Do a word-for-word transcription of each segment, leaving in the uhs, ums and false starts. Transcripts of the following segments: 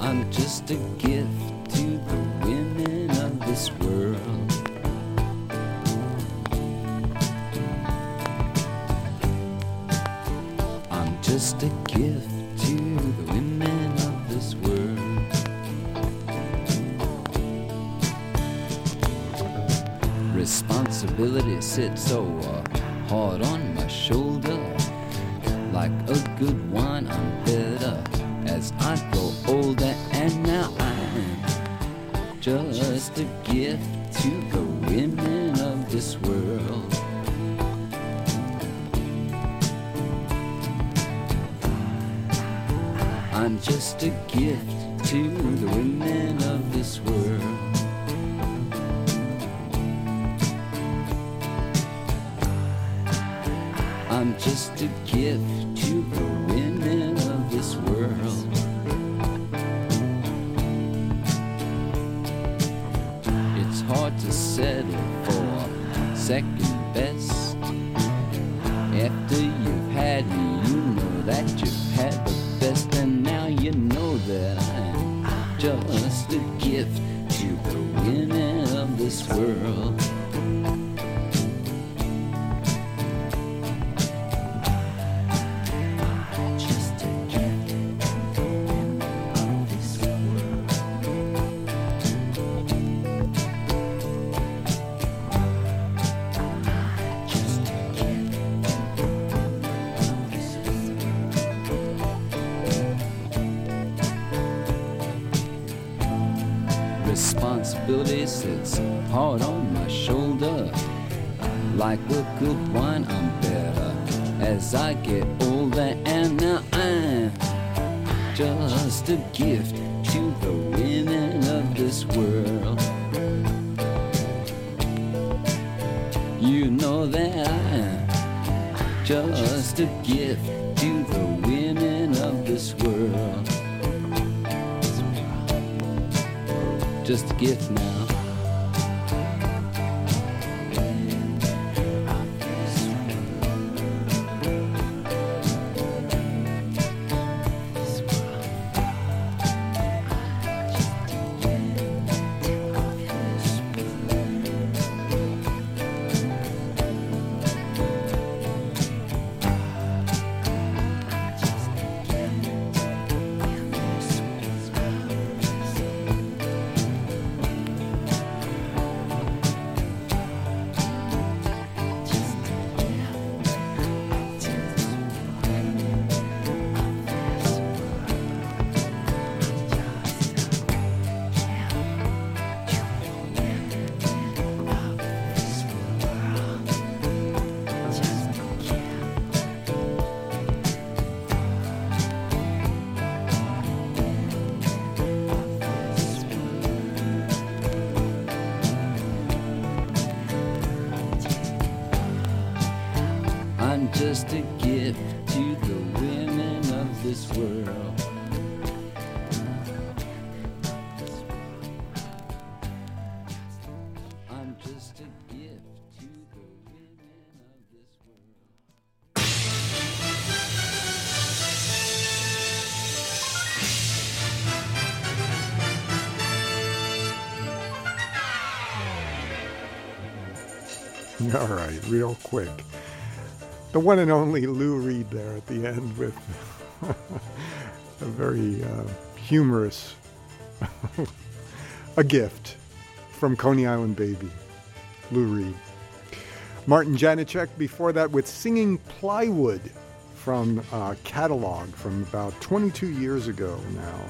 I'm just a gift to the women of this world. I'm just a gift to the women of this world. Responsibility sits so uh, hard on my shoulder. Like a good wine, I'm better as I grow older, and now I'm just a gift to the women of this world. I'm just a gift to the women of this world. I'm just a gift to the women of this world. It's hard to settle for second best. After you've had me, you know that you've had the best, and now you know that I'm just a gift to the women of this world. Responsibility sits hard on my shoulder. Like a good wine, I'm better as I get older, and now I'm just a gift to the women of this world. You know that I'm just a gift to the women of this world. Just a gift now. I'm just a gift to the women of this world. I'm just a gift to the women of this world. All right, real quick. The one and only Lou Reed there at the end with a very uh, humorous, a gift from Coney Island Baby, Lou Reed. Martin Janicek before that with Singing Plywood from uh, Catalog from about twenty-two years ago now.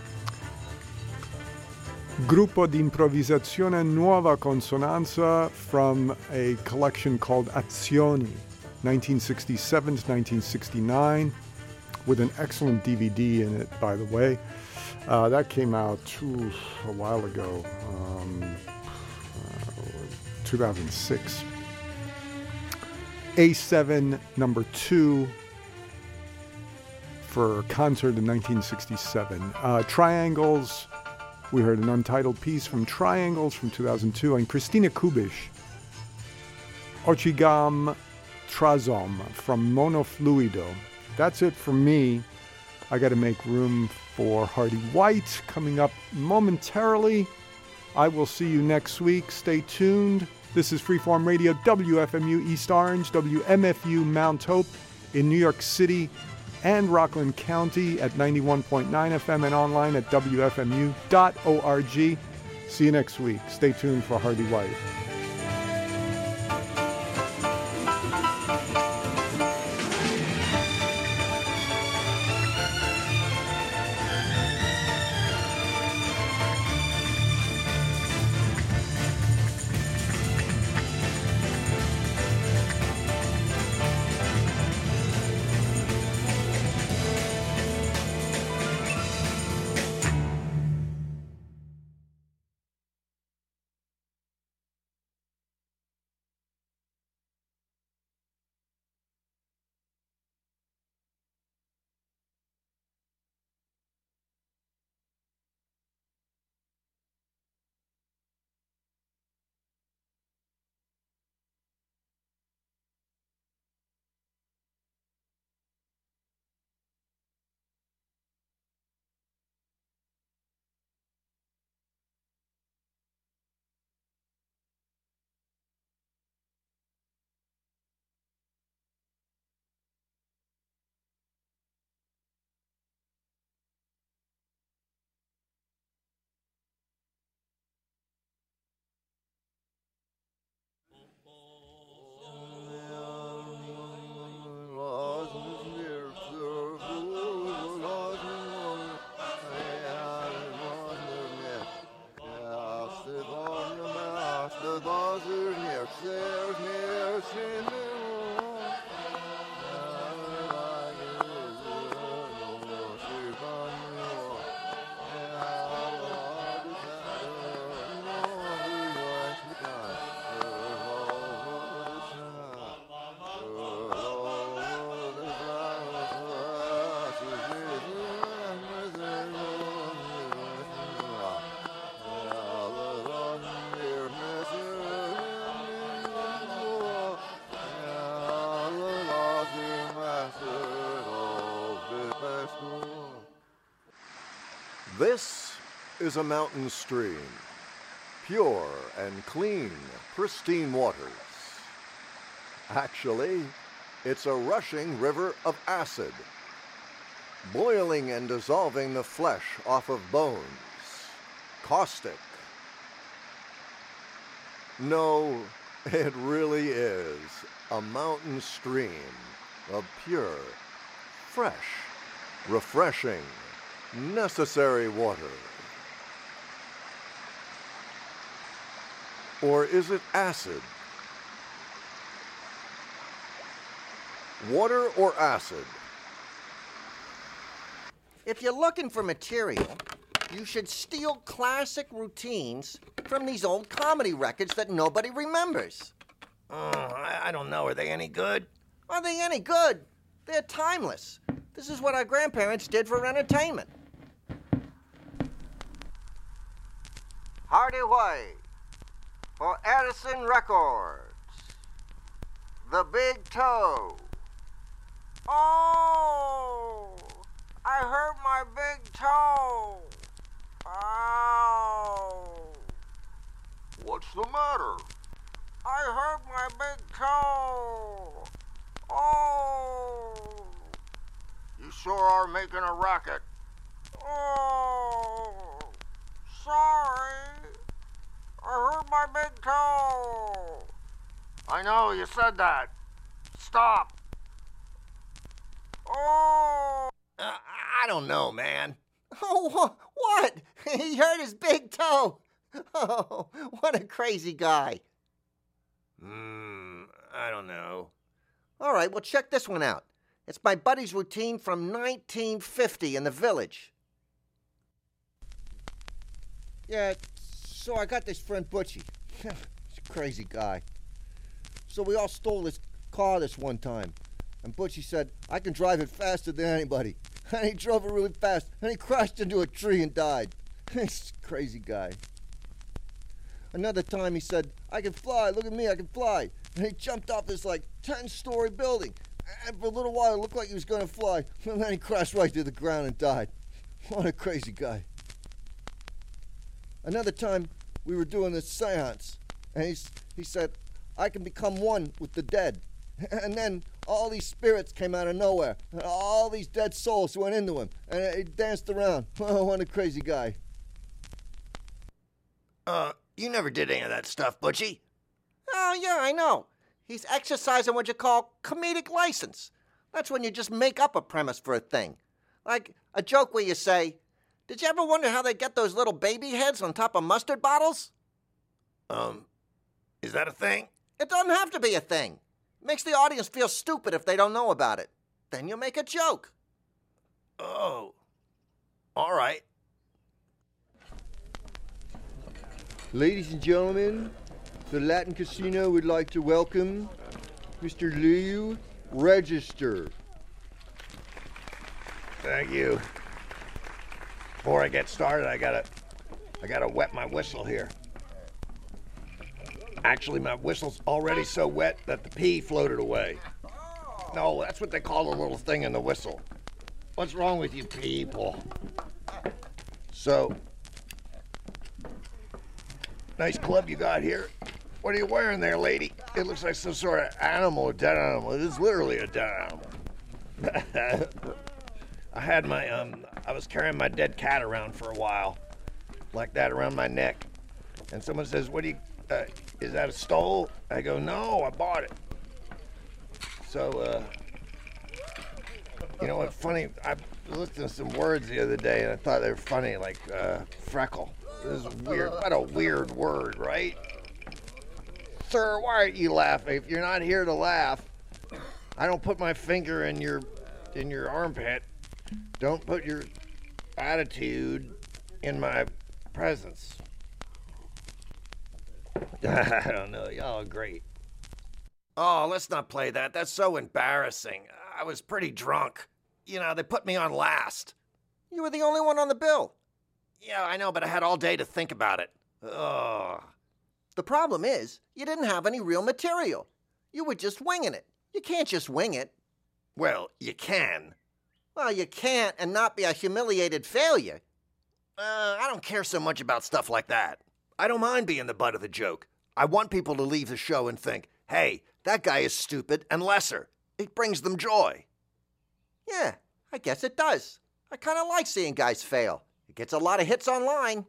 Gruppo di Improvvisazione Nuova Consonanza from a collection called Azioni, nineteen sixty-seven to nineteen sixty-nine, with an excellent D V D in it, by the way. Uh, that came out ooh, a while ago, um, uh, two thousand six. A seven, number two, for concert in nineteen sixty-seven. Uh, Triangles, we heard an untitled piece from Triangles from two thousand two, and Christina Kubish, Ochigam Trazom from Monofluido. That's it for me. I got to make room for Hardy White coming up momentarily. I will see you next week. Stay tuned. This is Freeform Radio, W F M U East Orange, W M F U Mount Hope in New York City and Rockland County at ninety-one point nine F M and online at W F M U dot org. See you next week. Stay tuned for Hardy White. This is a mountain stream, pure and clean, pristine waters. Actually, it's a rushing river of acid, boiling and dissolving the flesh off of bones, caustic. No, it really is a mountain stream of pure, fresh, refreshing, necessary water. Or is it acid? Water or acid? If you're looking for material, you should steal classic routines from these old comedy records that nobody remembers. Oh, I, I don't know. Are they any good? Are they any good? They're timeless. This is what our grandparents did for entertainment. Hardy White for Edison Records. The Big Toe. Oh, I hurt my big toe. Ow. What's the matter? I hurt my big toe. Oh. You sure are making a racket. Oh. Sorry. I hurt my big toe. I know, you said that. Stop. Oh. Uh, I don't know, man. Oh, what? He hurt his big toe. Oh, what a crazy guy. Hmm, I don't know. All right, well, check this one out. It's my buddy's routine from nineteen fifty in the Village. Yeah, so I got this friend Butchie. He's a crazy guy. So we all stole his car this one time. And Butchie said, I can drive it faster than anybody. And he drove it really fast. And he crashed into a tree and died. He's a crazy guy. Another time he said, I can fly. Look at me, I can fly. And he jumped off this like ten-story building. And for a little while, it looked like he was going to fly. And then he crashed right to the ground and died. What a crazy guy. Another time, we were doing this seance, and he, he said, I can become one with the dead. And then all these spirits came out of nowhere. And all these dead souls went into him, and he danced around. Oh, what a crazy guy. Uh, you never did any of that stuff, Butchie. Oh, yeah, I know. He's exercising what you call comedic license. That's when you just make up a premise for a thing. Like a joke where you say, did you ever wonder how they get those little baby heads on top of mustard bottles? Um, is that a thing? It doesn't have to be a thing. It makes the audience feel stupid if they don't know about it. Then you make a joke. Oh, all right. Ladies and gentlemen, the Latin Casino would like to welcome Mister Lou Register. Thank you. Before I get started, I gotta, I gotta wet my whistle here. Actually, my whistle's already so wet that the pee floated away. No, that's what they call the little thing in the whistle. What's wrong with you people? So, nice club you got here. What are you wearing there, lady? It looks like some sort of animal, a dead animal. It is literally a dead animal. I had my, um, I was carrying my dead cat around for a while, like that around my neck. And someone says, what do you, uh, is that a stole? I go, no, I bought it. So, uh, you know what, funny, I listened to some words the other day and I thought they were funny, like, uh, freckle. This is weird, what a weird word, right? Sir, why aren't you laughing? If you're not here to laugh, I don't put my finger in your, in your armpit. Don't put your attitude in my presence. I don't know, y'all are great. Oh, let's not play that. That's so embarrassing. I was pretty drunk. You know, they put me on last. You were the only one on the bill. Yeah, I know, but I had all day to think about it. Ugh. The problem is, you didn't have any real material. You were just winging it. You can't just wing it. Well, you can. Well, you can't and not be a humiliated failure. Uh, I don't care so much about stuff like that. I don't mind being the butt of the joke. I want people to leave the show and think, hey, that guy is stupid and lesser. It brings them joy. Yeah, I guess it does. I kind of like seeing guys fail. It gets a lot of hits online.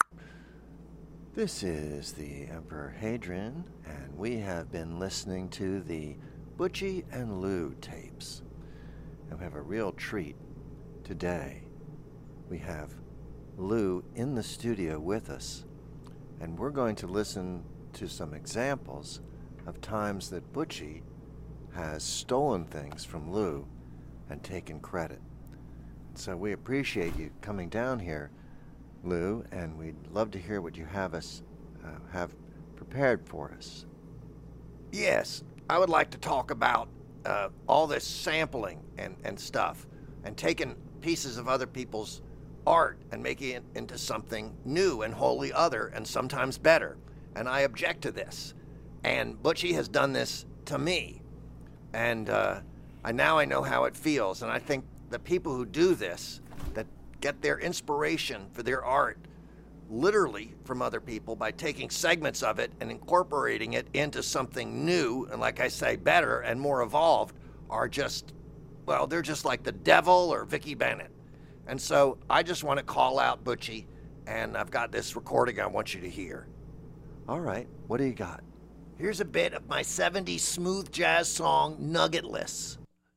This is the Emperor Hadrian, and we have been listening to the Butchie and Lou tapes. And we have a real treat today. We have Lou in the studio with us, and we're going to listen to some examples of times that Butchie has stolen things from Lou and taken credit. So we appreciate you coming down here, Lou, and we'd love to hear what you have us uh, have prepared for us. Yes, I would like to talk about uh, all this sampling and, and stuff, and taking pieces of other people's art and making it into something new and wholly other and sometimes better. And I object to this. And Butchie has done this to me. And uh, I now I know how it feels. And I think the people who do this, that get their inspiration for their art literally from other people by taking segments of it and incorporating it into something new, and like I say, better and more evolved, are just, well, they're just like the devil or Vicky Bennett. And so I just want to call out Butchie, and I've got this recording I want you to hear. All right, what do you got? Here's a bit of my seventies smooth jazz song, Nuggetless.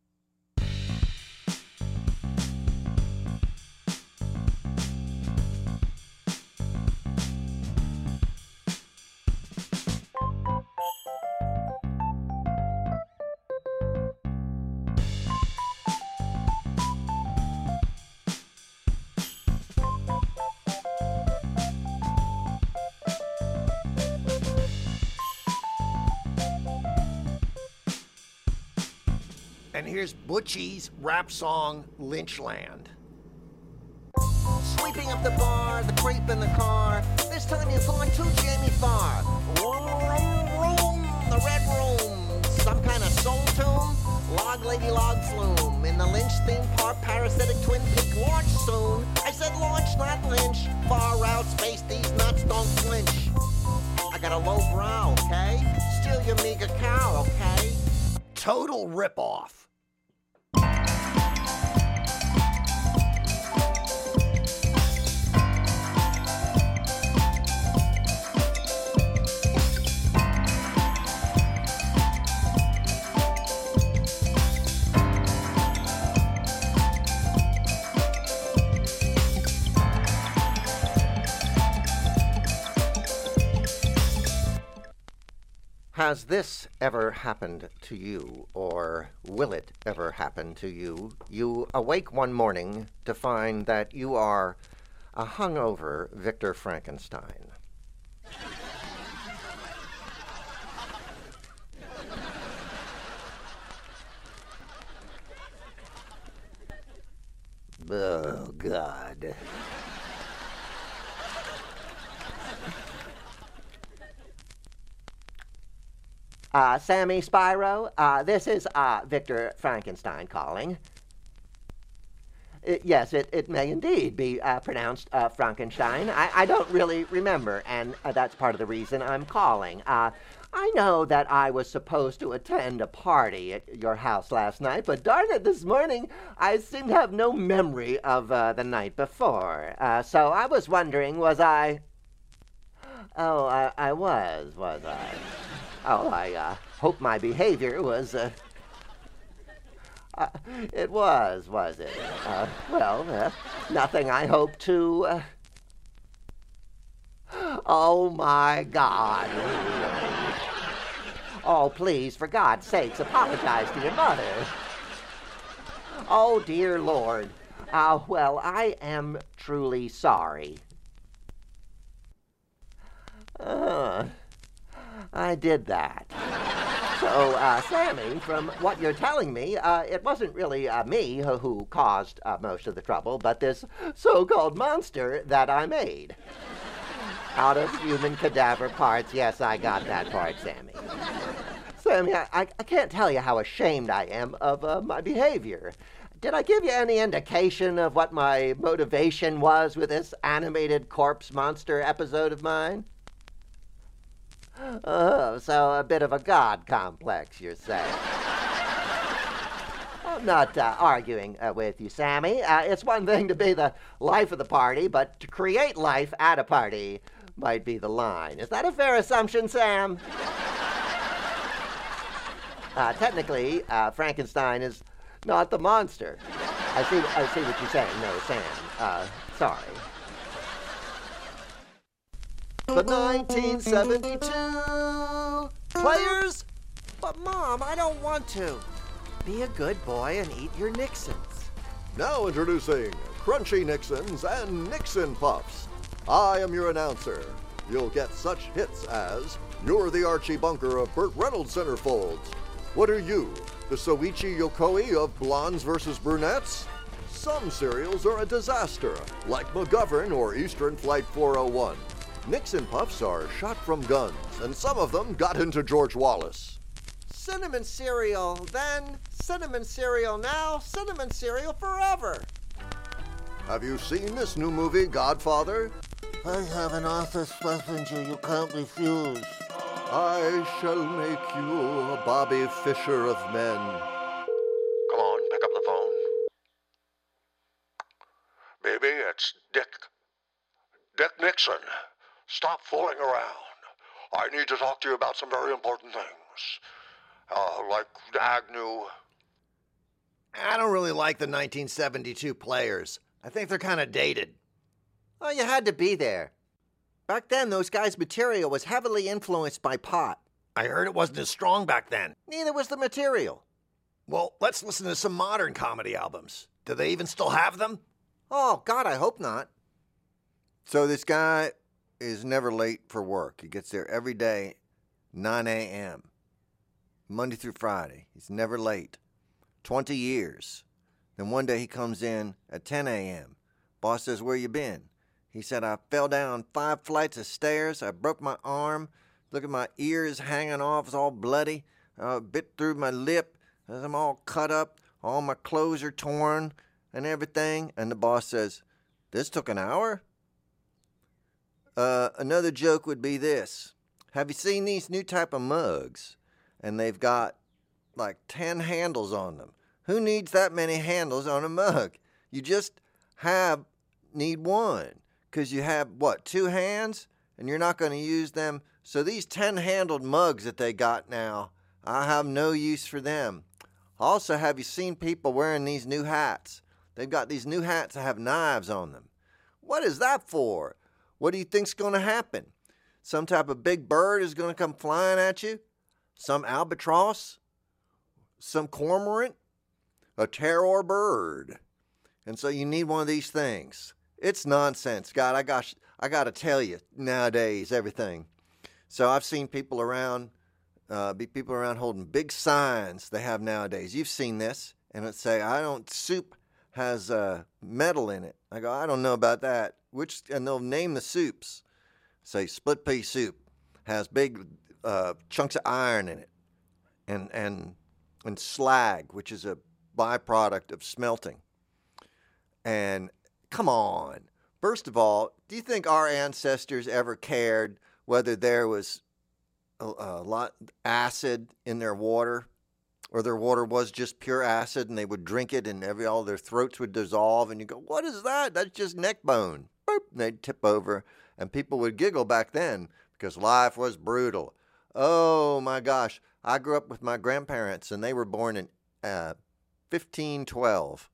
And here's Butchie's rap song, Lynchland. Sweeping up the bar, the creep in the car. This time you've gone too jammy far. Room, room, the red room. Some kind of soul tune? Log lady log flume. In the Lynch theme park, parasitic twin peak launch soon. I said launch, not lynch. Far out space, these nuts don't flinch. I got a low brow, okay? Steal your meager cow, okay? Total ripoff. Has this ever happened to you, or will it ever happen to you? You awake one morning to find that you are a hungover Victor Frankenstein. Oh, God. Uh, Sammy Spyro, uh, this is uh, Victor Frankenstein calling. It, yes, it, it may indeed be uh, pronounced uh, Frankenstein. I, I don't really remember, and uh, that's part of the reason I'm calling. Uh, I know that I was supposed to attend a party at your house last night, but darn it, this morning I seem to have no memory of uh, the night before. Uh, so I was wondering, was I... Oh, I, I was, was I? Oh, I uh, hope my behavior was, uh, uh, it was, was it? Uh, well, uh, nothing I hope to, uh, oh my God. Oh, please, for God's sakes, apologize to your mother. Oh, dear Lord. Uh, well, I am truly sorry. Uh... I did that. So, uh, Sammy, from what you're telling me, uh, it wasn't really uh, me who, who caused uh, most of the trouble, but this so-called monster that I made. Out of human cadaver parts. Yes, I got that part, Sammy. Sammy, I, I, I can't tell you how ashamed I am of uh, my behavior. Did I give you any indication of what my motivation was with this animated corpse monster episode of mine? Oh, so a bit of a God complex, you're saying. I'm not uh, arguing uh, with you, Sammy. Uh, it's one thing to be the life of the party, but to create life at a party might be the line. Is that a fair assumption, Sam? Uh, technically, uh, Frankenstein is not the monster. I see, I see what you're saying. No, Sam. Uh, sorry. The nineteen seventy-two players? But, Mom, I don't want to. Be a good boy and eat your Nixons. Now introducing Crunchy Nixons and Nixon Puffs. I am your announcer. You'll get such hits as, you're the Archie Bunker of Burt Reynolds centerfolds. What are you, the Soichi Yokoi of Blondes versus Brunettes? Some cereals are a disaster, like McGovern or Eastern Flight four oh one. Nixon Puffs are shot from guns, and some of them got into George Wallace. Cinnamon cereal then, cinnamon cereal now, cinnamon cereal forever. Have you seen this new movie, Godfather? I have an office messenger you can't refuse. I shall make you a Bobby Fischer of men. Come on, pick up the phone. Baby, it's Dick. Dick Nixon. Stop fooling around. I need to talk to you about some very important things. Uh, like Agnew. I don't really like the nineteen seventy-two players. I think they're kind of dated. Oh, you had to be there. Back then, those guys' material was heavily influenced by pot. I heard it wasn't as strong back then. Neither was the material. Well, let's listen to some modern comedy albums. Do they even still have them? Oh, God, I hope not. So this guy is never late for work. He gets there every day, nine a.m., Monday through Friday. He's never late. twenty years. Then one day he comes in at ten a.m. Boss says, where you been? He said, I fell down five flights of stairs. I broke my arm. Look at my ears hanging off. It's all bloody. I bit through my lip. as I'm all cut up, all my clothes are torn and everything. And the boss says, this took an hour? Uh, another joke would be this. Have you seen these new type of mugs? And they've got like ten handles on them. Who needs that many handles on a mug? You just have need one because you have, what, two hands? And you're not going to use them. So these ten-handled mugs that they got now, I have no use for them. Also, have you seen people wearing these new hats? They've got these new hats that have knives on them. What is that for? What do you think's going to happen? Some type of big bird is going to come flying at you? Some albatross? Some cormorant? A terror bird? And so you need one of these things. It's nonsense. God, I got, I got to tell you, nowadays, everything. So I've seen people around, uh, be people around holding big signs they have nowadays. You've seen this. And it say, I don't, soup has uh, metal in it. I go, I don't know about that. Which, and they'll name the soups. Say, split pea soup has big uh, chunks of iron in it. And, and, and slag, which is a byproduct of smelting. And come on. First of all, do you think our ancestors ever cared whether there was a, a lot acid in their water or their water was just pure acid and they would drink it and every all their throats would dissolve and you go, what is that? That's just neck bone. Boop, and they'd tip over and people would giggle back then because life was brutal. Oh my gosh. I grew up with my grandparents and they were born in uh, fifteen twelve.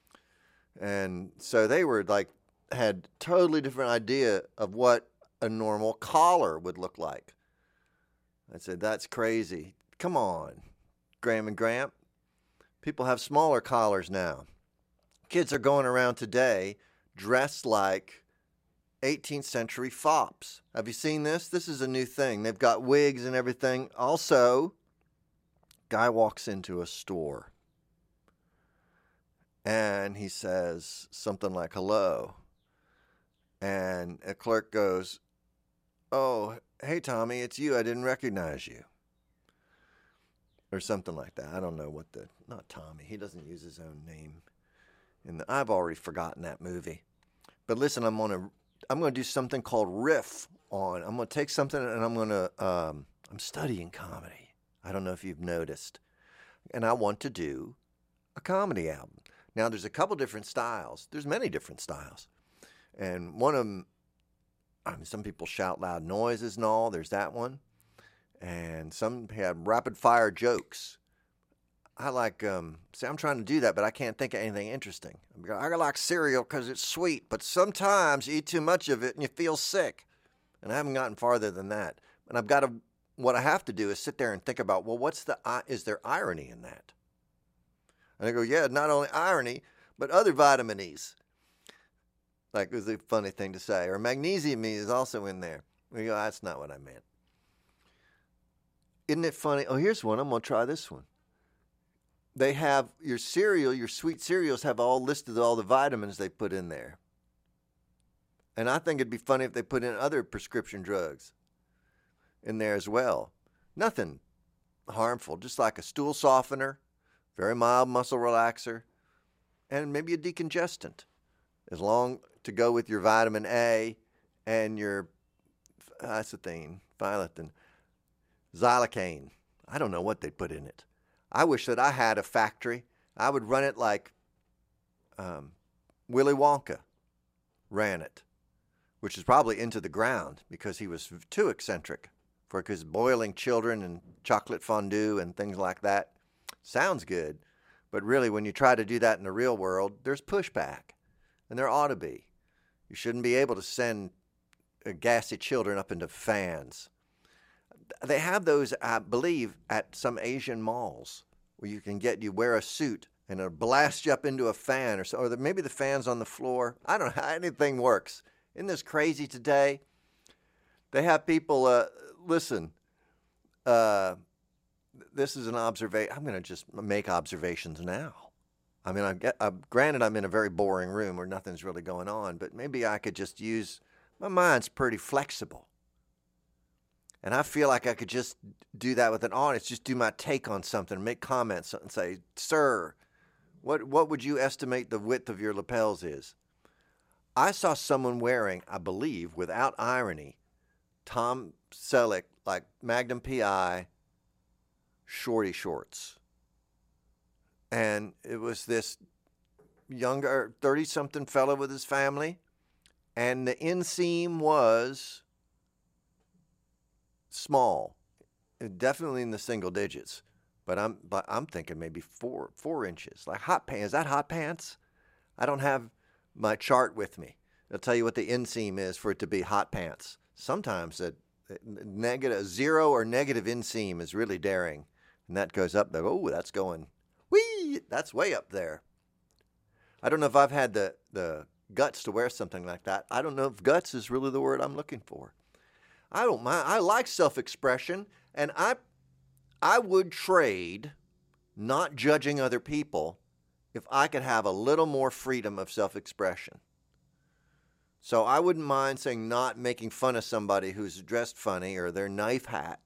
And so they were like, had totally different idea of what a normal collar would look like. I said, that's crazy. Come on, Graham and Gramp. People have smaller collars now. Kids are going around today dressed like eighteenth century fops. Have you seen this? This is a new thing. They've got wigs and everything. Also, guy walks into a store. And he says something like, hello. And a clerk goes, oh, hey, Tommy, it's you. I didn't recognize you. Or something like that. I don't know what the, not Tommy. He doesn't use his own name. In the, I've already forgotten that movie. But listen, I'm going to, I'm going to do something called riff on. I'm going to take something and I'm going to, um, I'm studying comedy. I don't know if you've noticed. And I want to do a comedy album. Now, there's a couple different styles. There's many different styles. And one of them, I mean, some people shout loud noises and all. There's that one. And some have rapid-fire jokes. I like, um, see, I'm trying to do that, but I can't think of anything interesting. I like cereal because it's sweet, but sometimes you eat too much of it and you feel sick. And I haven't gotten farther than that. And I've got to, what I have to do is sit there and think about, well, what's the, is there irony in that? And I go, yeah, not only irony, but other vitamin E's. Like, it was a funny thing to say. Or magnesium E is also in there. We go, that's not what I meant. Isn't it funny? Oh, here's one. I'm going to try this one. They have your cereal, your sweet cereals have all listed all the vitamins they put in there. And I think it'd be funny if they put in other prescription drugs in there as well. Nothing harmful, just like a stool softener, very mild muscle relaxer, and maybe a decongestant. As long to go with your vitamin A and your acetine, filetin, xylocaine. I don't know what they put in it. I wish that I had a factory. I would run it like um, Willy Wonka ran it, which is probably into the ground because he was too eccentric for his boiling children and chocolate fondue and things like that. Sounds good, but really when you try to do that in the real world, there's pushback, and there ought to be. You shouldn't be able to send uh, gassy children up into fans. They have those, I believe, at some Asian malls where you can get, you wear a suit and it'll blast you up into a fan or so, or the, maybe the fan's on the floor. I don't know how anything works. Isn't this crazy today? They have people, uh, listen, uh, this is an observation. I'm going to just make observations now. I mean, I get, uh, granted, I'm in a very boring room where nothing's really going on, but maybe I could just use, my mind's pretty flexible. And I feel like I could just do that with an audience, just do my take on something, make comments and say, sir, what, what would you estimate the width of your lapels is? I saw someone wearing, I believe, without irony, Tom Selleck, like Magnum P I, shorty shorts. And it was this younger, thirty-something fellow with his family, and the inseam was small, definitely in the single digits, but I'm but I'm thinking maybe four four inches, like hot pants. Is that hot pants? I don't have my chart with me. I'll tell you what the inseam is for it to be hot pants. Sometimes a negative zero or negative inseam is really daring, and that goes up there. Oh, that's going, whee! That's way up there. I don't know if I've had the the guts to wear something like that. I don't know if guts is really the word I'm looking for. I don't mind. I like self-expression, and I, I would trade not judging other people if I could have a little more freedom of self-expression. So I wouldn't mind saying not making fun of somebody who's dressed funny or their knife hat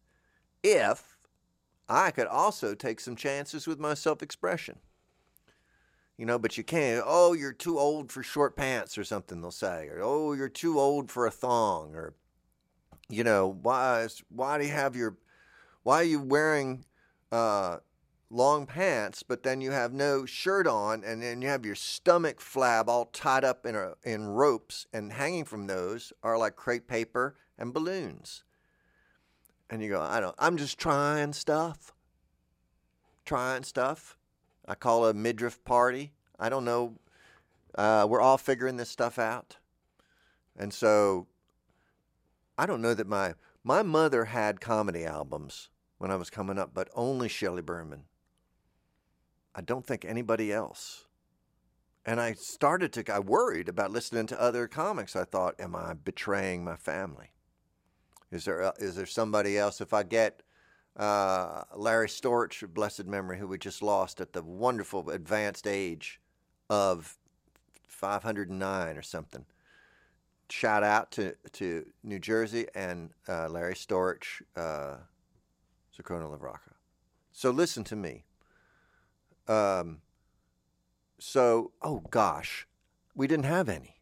if I could also take some chances with my self-expression. You know, but you can't, oh, you're too old for short pants or something, they'll say. Or, oh, you're too old for a thong, or, you know, why why do you have your, why are you wearing uh, long pants, but then you have no shirt on, and then you have your stomach flab all tied up in a, in ropes, and hanging from those are like crepe paper and balloons. And you go, I don't, I'm just trying stuff. Trying stuff. I call it a midriff party. I don't know. Uh, we're all figuring this stuff out. And so I don't know that my my mother had comedy albums when I was coming up, but only Shelley Berman. I don't think anybody else. And I started to, I worried about listening to other comics. I thought, am I betraying my family? Is there is there somebody else? If I get uh, Larry Storch, of blessed memory, who we just lost at the wonderful advanced age of five hundred nine or something. Shout out to, to New Jersey and uh, Larry Storch, uh, Zirconia Lavraca. So listen to me. Um, so, oh gosh, we didn't have any.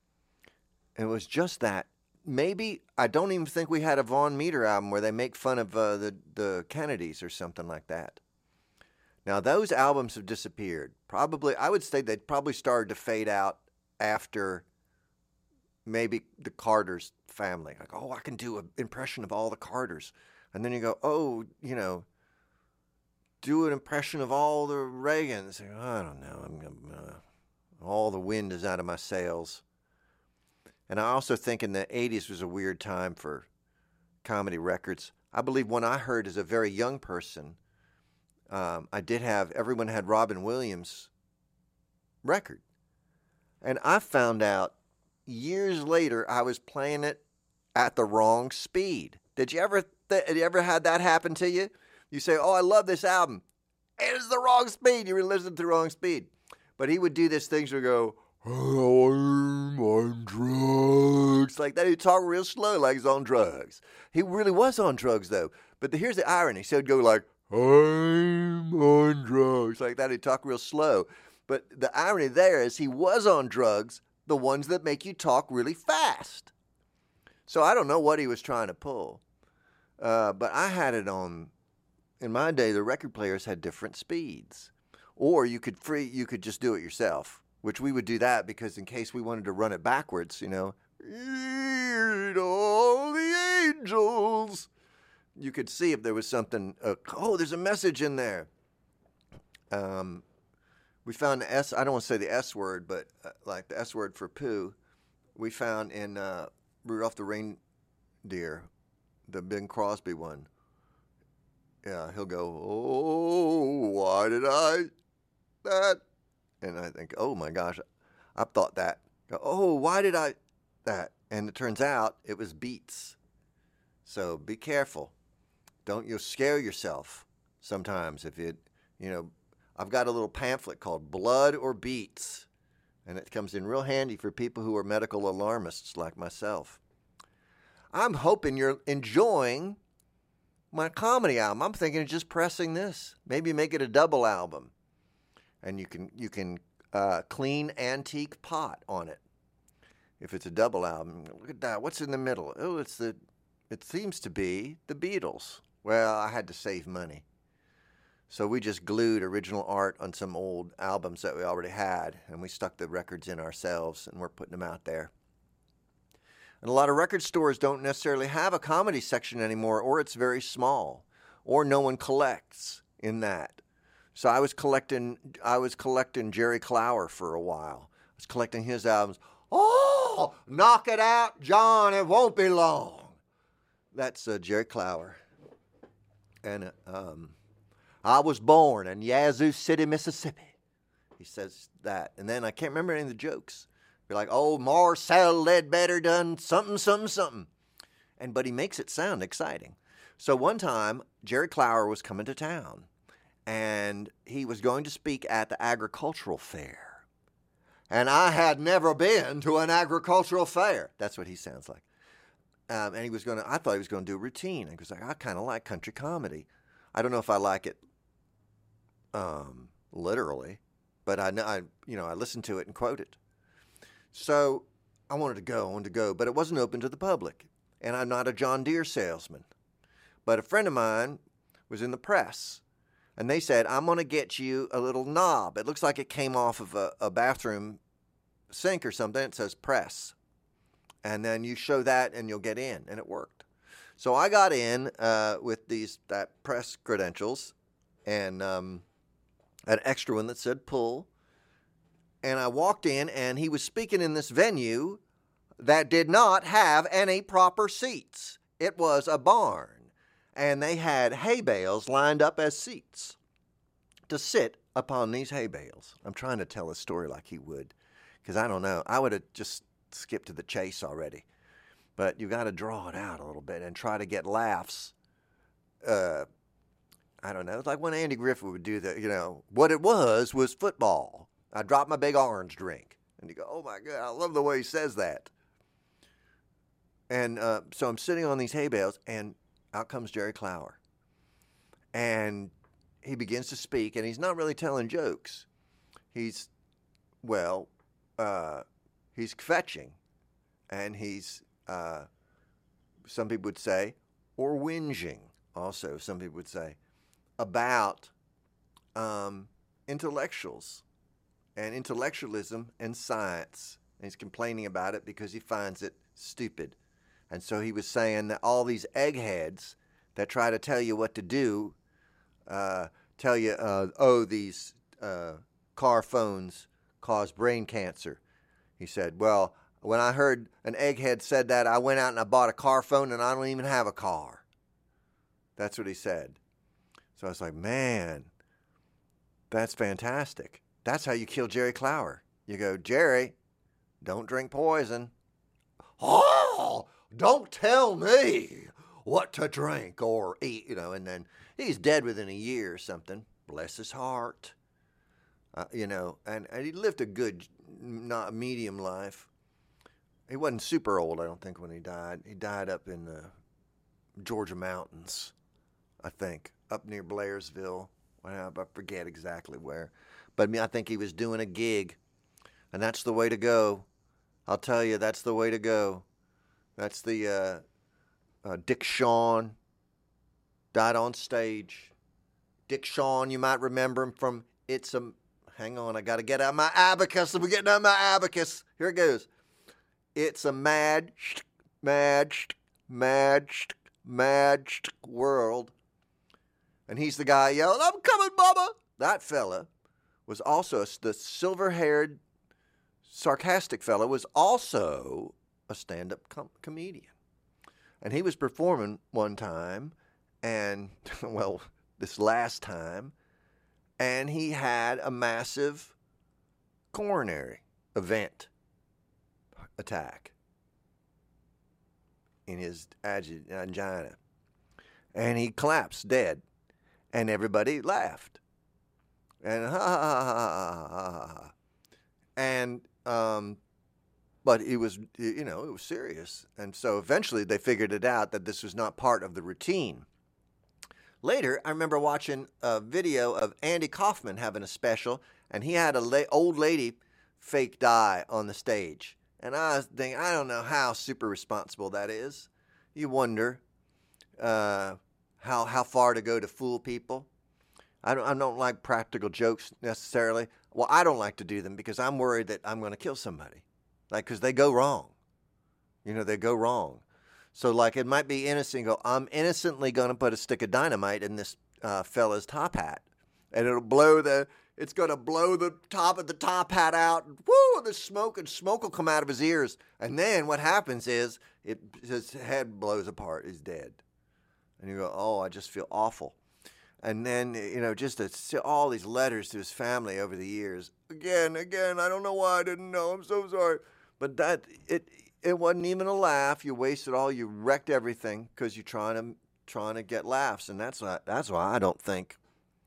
It was just that. Maybe, I don't even think we had a Vaughn Meter album where they make fun of uh, the, the Kennedys or something like that. Now, those albums have disappeared. Probably, I would say they probably started to fade out after maybe the Carter's family. Like, oh, I can do an impression of all the Carters. And then you go, oh, you know, do an impression of all the Reagans. I don't know. I'm, uh, all the wind is out of my sails. And I also think in the eighties was a weird time for comedy records. I believe when I heard as a very young person, um, I did have, everyone had Robin Williams' record. And I found out years later I was playing it at the wrong speed. Did you ever, th- you ever had that happen to you? You say, oh, I love this album. It's the wrong speed. You were listening to the wrong speed. But he would do this thing where go, oh, I'm on drugs. Like that. He'd talk real slow like he's on drugs. He really was on drugs, though. But the, here's the irony. So he'd go like, I'm on drugs. Like that. He'd talk real slow. But the irony there is he was on drugs, the ones that make you talk really fast. So I don't know what he was trying to pull. Uh, but I had it on, in my day, the record players had different speeds. Or you could free, you could just do it yourself. Which we would do that because in case we wanted to run it backwards, you know, eat all the angels. You could see if there was something, uh, oh, there's a message in there. Um, we found the S, I don't want to say the S word, but uh, like the S word for poo, we found in uh, Rudolph the Reindeer, the Bing Crosby one. Yeah, he'll go, oh, why did I, that? And I think, oh my gosh, I've thought that. Oh, why did I that? And it turns out it was beats. So be careful. Don't you scare yourself sometimes if you, you know, I've got a little pamphlet called Blood or Beats. And it comes in real handy for people who are medical alarmists like myself. I'm hoping you're enjoying my comedy album. I'm thinking of just pressing this. Maybe make it a double album. And you can you can uh, clean antique pot on it. If it's a double album, look at that. What's in the middle? Oh, it's the. It seems to be the Beatles. Well, I had to save money, so we just glued original art on some old albums that we already had, and we stuck the records in ourselves, and we're putting them out there. And a lot of record stores don't necessarily have a comedy section anymore, or it's very small, or no one collects in that. So I was collecting. I was collecting Jerry Clower for a while. I was collecting his albums. Oh, knock it out, John. It won't be long. That's uh, Jerry Clower. And um, I was born in Yazoo City, Mississippi. He says that. And then I can't remember any of the jokes. Be like, oh, Marcel Ledbetter done something, something, something. And but he makes it sound exciting. So one time, Jerry Clower was coming to town. And he was going to speak at the agricultural fair. And I had never been to an agricultural fair. That's what he sounds like. Um, and he was going to, I thought he was going to do a routine. And he was like, I kind of like country comedy. I don't know if I like it um, literally, but I know, I, you know, I listened to it and quote it. So I wanted to go, I wanted to go, but it wasn't open to the public. And I'm not a John Deere salesman. But a friend of mine was in the press. And they said, I'm going to get you a little knob. It looks like it came off of a, a bathroom sink or something. It says press. And then you show that and you'll get in. And it worked. So I got in uh, with these that press credentials and um, an extra one that said pull. And I walked in and he was speaking in this venue that did not have any proper seats. It was a barn. And they had hay bales lined up as seats to sit upon these hay bales. I'm trying to tell a story like he would, because I don't know. I would have just skipped to the chase already. But you got to draw it out a little bit and try to get laughs. Uh, I don't know. It's like when Andy Griffith would do the, you know, what it was was football. I dropped my big orange drink. And you go, oh, my God, I love the way he says that. And uh, so I'm sitting on these hay bales, and out comes Jerry Clower. And he begins to speak, and he's not really telling jokes. He's, well, uh, he's fetching. And he's, uh, some people would say, or whinging, also, some people would say, about um, intellectuals and intellectualism and science. And he's complaining about it because he finds it stupid. And so he was saying that all these eggheads that try to tell you what to do, uh, tell you, uh, oh, these uh, car phones cause brain cancer. He said, well, when I heard an egghead said that, I went out and I bought a car phone and I don't even have a car. That's what he said. So I was like, man, that's fantastic. That's how you kill Jerry Clower. You go, Jerry, don't drink poison. Oh! Don't tell me what to drink or eat, you know, and then he's dead within a year or something. Bless his heart. Uh, you know, and, and he lived a good, not medium life. He wasn't super old, I don't think, when he died. He died up in the Georgia mountains, I think, up near Blairsville. Well, I forget exactly where. But I mean, I think he was doing a gig, and that's the way to go. I'll tell you, that's the way to go. That's the uh, uh, Dick Shawn, died on stage. Dick Shawn, you might remember him from It's a... Hang on, I got to get out my abacus. I'm getting out my abacus. Here it goes. It's a mad, mad, mad, mad world. And he's the guy yelling, I'm coming, Bubba. That fella was also, the silver-haired, sarcastic fella was also a stand-up com- comedian. And he was performing one time, and, well, this last time, and he had a massive coronary event attack in his agi- angina. And he collapsed dead, and everybody laughed. And ha ha ha ha ha ha. And, um... but it was, you know, it was serious. And so eventually they figured it out that this was not part of the routine. Later, I remember watching a video of Andy Kaufman having a special, and he had a la- old lady fake die on the stage. And I was thinking, I don't know how super responsible that is. You wonder uh, how how far to go to fool people. I don't, I don't like practical jokes necessarily. Well, I don't like to do them because I'm worried that I'm going to kill somebody. Like, because they go wrong. You know, they go wrong. So, like, it might be innocent. Go, I'm innocently going to put a stick of dynamite in this uh, fella's top hat. And it'll blow the, it's going to blow the top of the top hat out. And woo, the smoke, and smoke will come out of his ears. And then what happens is, it, his head blows apart. He's dead. And you go, oh, I just feel awful. And then, you know, just to see all these letters to his family over the years. Again, again, I don't know why I didn't know. I'm so sorry. But that, it it wasn't even a laugh. You wasted all, you wrecked everything because you're trying to trying to get laughs. And that's why, that's why I don't think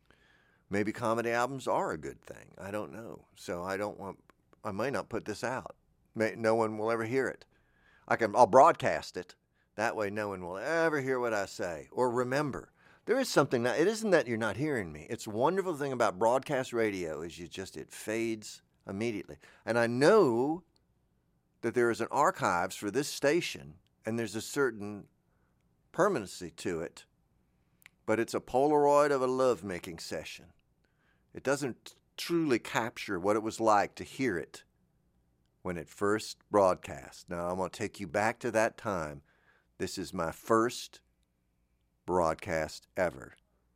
maybe comedy albums are a good thing. I don't know. So I don't want, I may not put this out. May, no one will ever hear it. I can, I'll broadcast it. That way no one will ever hear what I say or remember. There is something that, it isn't that you're not hearing me. It's a wonderful thing about broadcast radio is you just, it fades immediately. And I know that there is an archives for this station and there's a certain permanency to it, but it's a Polaroid of a lovemaking session. It doesn't truly capture what it was like to hear it when it first broadcast. Now, I'm going to take you back to that time. This is my first broadcast ever.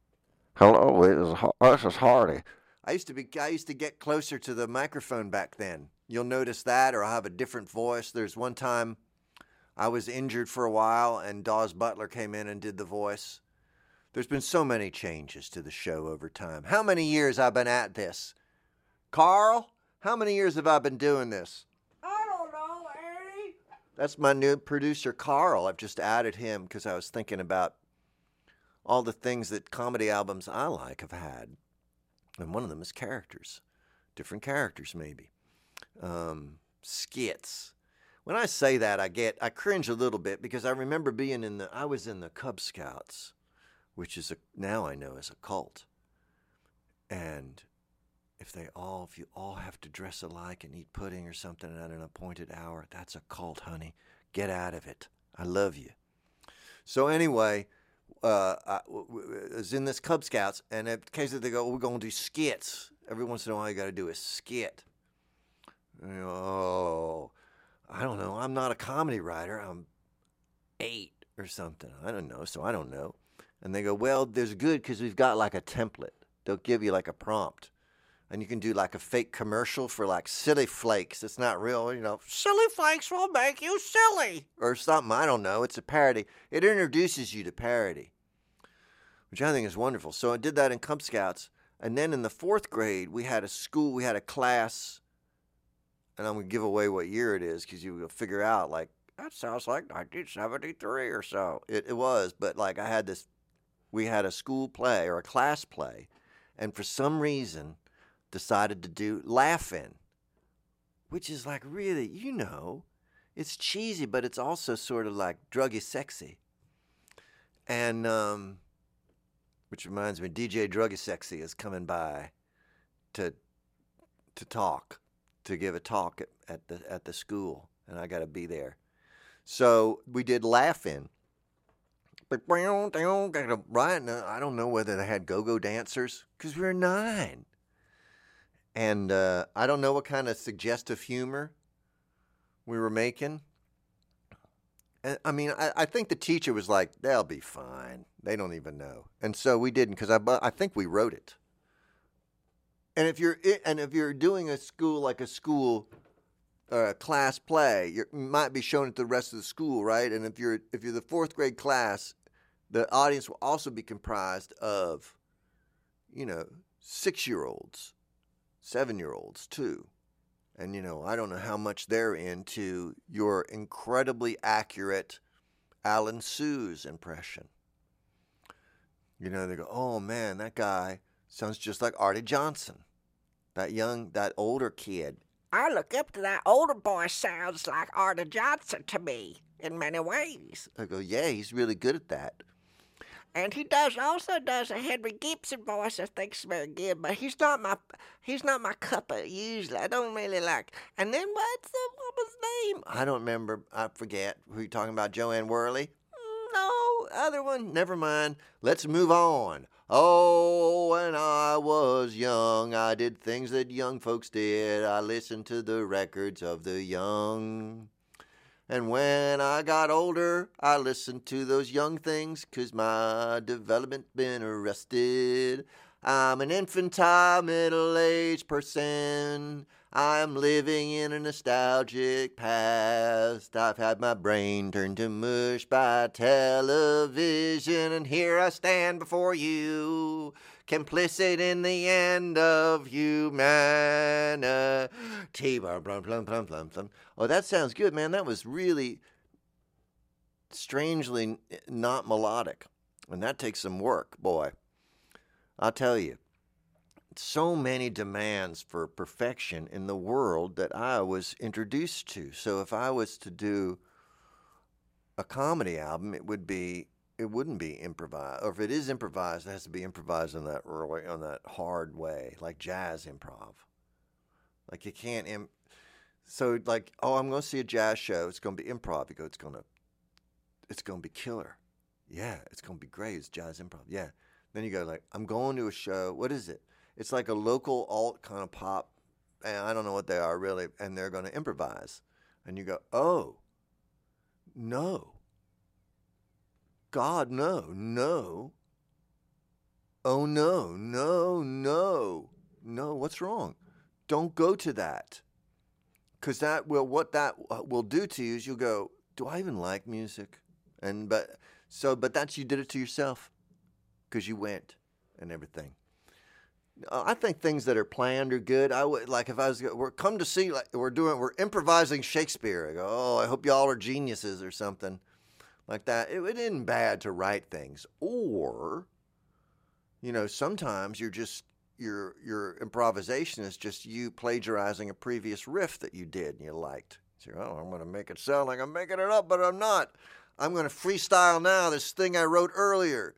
Hello, this is, this is Hardy. I used to be. I used to get closer to the microphone back then. You'll notice that, or I'll have a different voice. There's one time I was injured for a while, and Dawes Butler came in and did the voice. There's been so many changes to the show over time. How many years I've been at this? Carl, how many years have I been doing this? I don't know, Eddie. That's my new producer, Carl. I've just added him because I was thinking about all the things that comedy albums I like have had. And one of them is characters. Different characters, maybe. Um, skits. When I say that, I get, I cringe a little bit because I remember being in the, I was in the Cub Scouts, which is a, now I know is a cult. And if they all, if you all have to dress alike and eat pudding or something at an appointed hour, that's a cult, honey. Get out of it. I love you. So anyway, uh, I was in this Cub Scouts, and occasionally they go, oh, we're going to do skits. Every once in a while, you got to do a skit. And you go, oh, I don't know. I'm not a comedy writer. I'm eight or something. I don't know, so I don't know. And they go, well, there's good because we've got like a template. They'll give you like a prompt. And you can do like a fake commercial for like Silly Flakes. It's not real, you know. Silly Flakes will make you silly. Or something, I don't know. It's a parody. It introduces you to parody, which I think is wonderful. So I did that in Cub Scouts. And then in the fourth grade, we had a school, we had a class. And I'm going to give away what year it is because you will figure out, like, that sounds like nineteen seventy-three or so. It, it was, but like I had this, we had a school play or a class play. And for some reason, decided to do Laugh-In, which is like really, you know, it's cheesy, but it's also sort of like druggy sexy. And, um, which reminds me, D J Druggy Sexy is coming by to to talk, to give a talk at, at the at the school, and I got to be there. So we did Laugh-In. Right? I don't know whether they had go-go dancers because we were nine. And uh, I don't know what kind of suggestive humor we were making. And, I mean, I, I think the teacher was like, they'll be fine. They don't even know. And so we didn't because I, I think we wrote it. And if you're and if you're doing a school like a school uh, class play, you might be showing it to the rest of the school, right? And if you're if you're the fourth grade class, the audience will also be comprised of, you know, six-year-olds. Seven-year-olds, too. And, you know, I don't know how much they're into your incredibly accurate Alan Sue's impression. You know, they go, oh, man, that guy sounds just like Artie Johnson. That young, that older kid. I look up to that older boy. Sounds like Arthur Johnson to me in many ways. I go, yeah, he's really good at that. And he does also does a Henry Gibson voice. I think's very good, but he's not my he's not my cup of usually. I don't really like. And then what's the woman's name? I don't remember. I forget. Who you talking about? Joanne Worley? No, Other one? Never mind. Let's move on. Oh, when I was young, I did things that young folks did. I listened to the records of the young. And when I got older, I listened to those young things, 'cause my development been arrested. I'm an infantile, middle-aged person. I'm living in a nostalgic past. I've had my brain turned to mush by television, and here I stand before you, complicit in the end of humanity. Blum, blum, blum, blum, blum, blum. Oh, that sounds good, man. That was really strangely not melodic, and that takes some work, boy. I'll tell you. So many demands for perfection in the world that I was introduced to. So if I was to do a comedy album, it would be it wouldn't be improvised. Or if it is improvised, it has to be improvised in that early, on that hard way, like jazz improv. Like you can't. Im- so like, oh, I'm going to see a jazz show. It's going to be improv. You go, it's going to, it's going to be killer. Yeah, it's going to be great. It's jazz improv. Yeah. Then you go like, I'm going to a show. What is it? It's like a local alt kind of pop, and I don't know what they are really, and they're going to improvise. And you go, oh, no. God, no, no. Oh, no, no, no. No, what's wrong? Don't go to that. Because that will, what that will do to you is you'll go, do I even like music? And, but, so, but that's, you did it to yourself because you went and everything. Uh, I think things that are planned are good. I would like if I was we're come to see like we're doing we're improvising Shakespeare. I go, oh, I hope y'all are geniuses or something like that. It, it isn't bad to write things, or you know, sometimes you're just your your improvisation is just you plagiarizing a previous riff that you did and you liked. So, oh, I'm going to make it sound like I'm making it up, but I'm not. I'm going to freestyle now this thing I wrote earlier.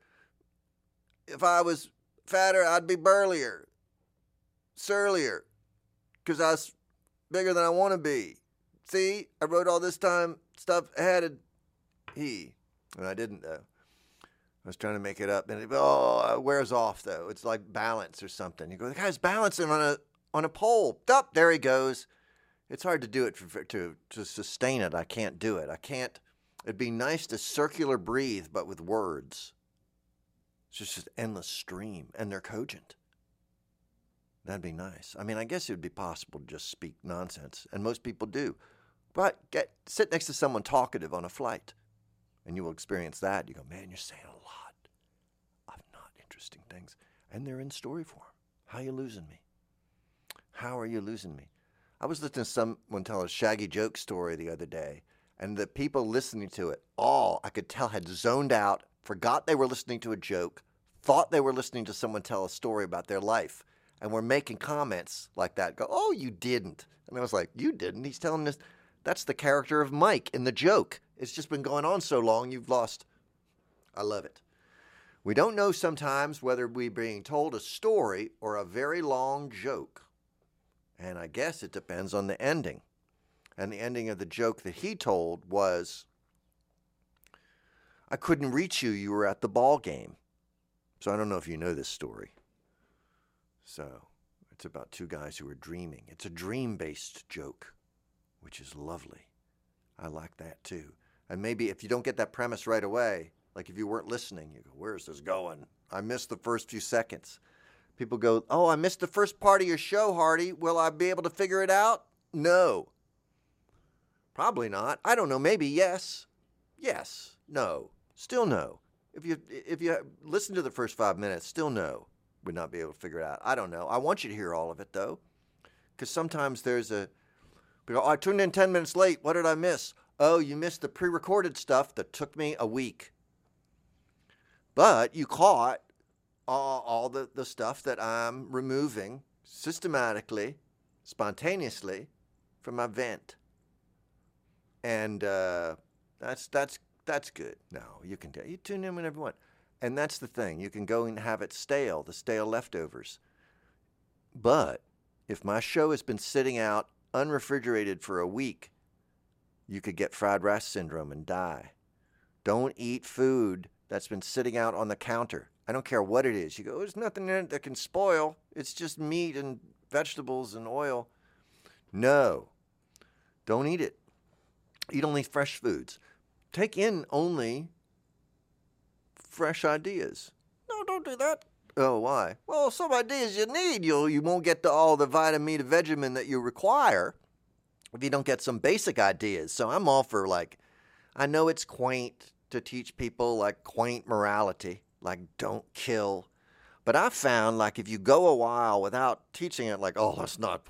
If I was fatter, I'd be burlier, surlier, because I was bigger than I want to be. See, I wrote all this time stuff ahead of he, and I didn't though. I was trying to make it up, and it oh, it wears off though. It's like balance or something. You go, the guy's balancing on a on a pole. Up there he goes. It's hard to do it for, to to sustain it. I can't do it. I can't. It'd be nice to circular breathe, but with words. It's just an endless stream, and they're cogent. That'd be nice. I mean, I guess it would be possible to just speak nonsense, and most people do. But get sit next to someone talkative on a flight, and you will experience that. You go, man, you're saying a lot of not interesting things, and they're in story form. How are you losing me? How are you losing me? I was listening to someone tell a Shaggy joke story the other day, and the people listening to it all, I could tell, had zoned out, forgot they were listening to a joke, thought they were listening to someone tell a story about their life, and were making comments like that. Go, oh, you didn't. And I was like, you didn't? He's telling us that's the character of Mike in the joke. It's just been going on so long, you've lost. I love it. We don't know sometimes whether we're being told a story or a very long joke. And I guess it depends on the ending. And the ending of the joke that he told was, I couldn't reach you, you were at the ball game. So I don't know if you know this story. So it's about two guys who are dreaming. It's a dream-based joke, which is lovely. I like that too. And maybe if you don't get that premise right away, like if you weren't listening, you go, where's this going? I missed the first few seconds. People go, oh, I missed the first part of your show, Hardy. Will I be able to figure it out? No. Probably not. I don't know. Maybe yes. Yes. No. Still no. If you if you listen to the first five minutes, still no. Would not be able to figure it out. I don't know. I want you to hear all of it, though. Because sometimes there's a, oh, I tuned in ten minutes late. What did I miss? Oh, you missed the pre-recorded stuff that took me a week. But you caught all, all the, the stuff that I'm removing systematically, spontaneously, from my vent. And uh, that's that's that's good. No, you can you tune in whenever you want. And that's the thing. You can go and have it stale, the stale leftovers. But if my show has been sitting out unrefrigerated for a week, you could get fried rice syndrome and die. Don't eat food that's been sitting out on the counter. I don't care what it is. You go, there's nothing in it that can spoil. It's just meat and vegetables and oil. No, don't eat it. Eat only fresh foods. Take in only fresh ideas. No, don't do that. Oh, why? Well, some ideas you need. You'll, you won't get the, all the vitamin and vitamin that you require if you don't get some basic ideas. So I'm all for, like, I know it's quaint to teach people, like, quaint morality, like don't kill. But I found, like, if you go a while without teaching it, like, oh, that's not,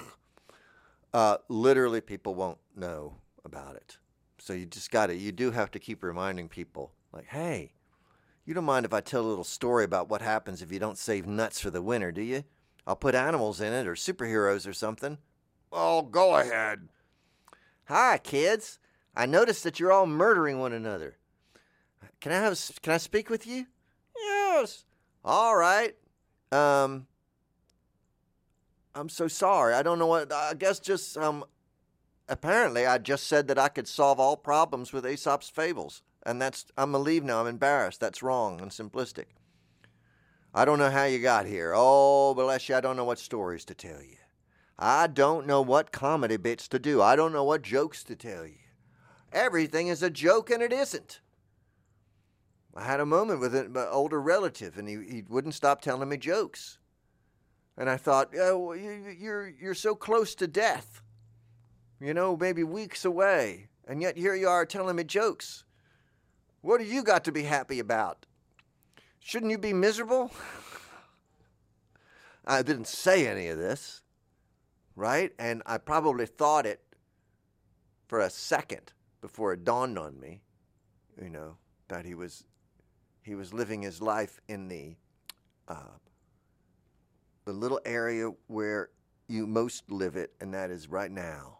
uh, literally people won't know about it. So you just got to, you do have to keep reminding people, like, hey, you don't mind if I tell a little story about what happens if you don't save nuts for the winter, do you? I'll put animals in it or superheroes or something. Oh, go ahead. Hi, kids. I noticed that you're all murdering one another. Can I have? Can I speak with you? Yes. All right. Um. I'm so sorry. I don't know what. I guess just um. Apparently, I just said that I could solve all problems with Aesop's fables, and that's. I'm gonna leave now. I'm embarrassed. That's wrong and simplistic. I don't know how you got here. Oh, bless you. I don't know what stories to tell you. I don't know what comedy bits to do. I don't know what jokes to tell you. Everything is a joke, and it isn't. I had a moment with an older relative, and he, he wouldn't stop telling me jokes. And I thought, oh, you, you're you're so close to death, you know, maybe weeks away, and yet here you are telling me jokes. What have you got to be happy about? Shouldn't you be miserable? I didn't say any of this, right? And I probably thought it for a second before it dawned on me, you know, that he was he was living his life in the uh, the little area where you most live it, and that is right now.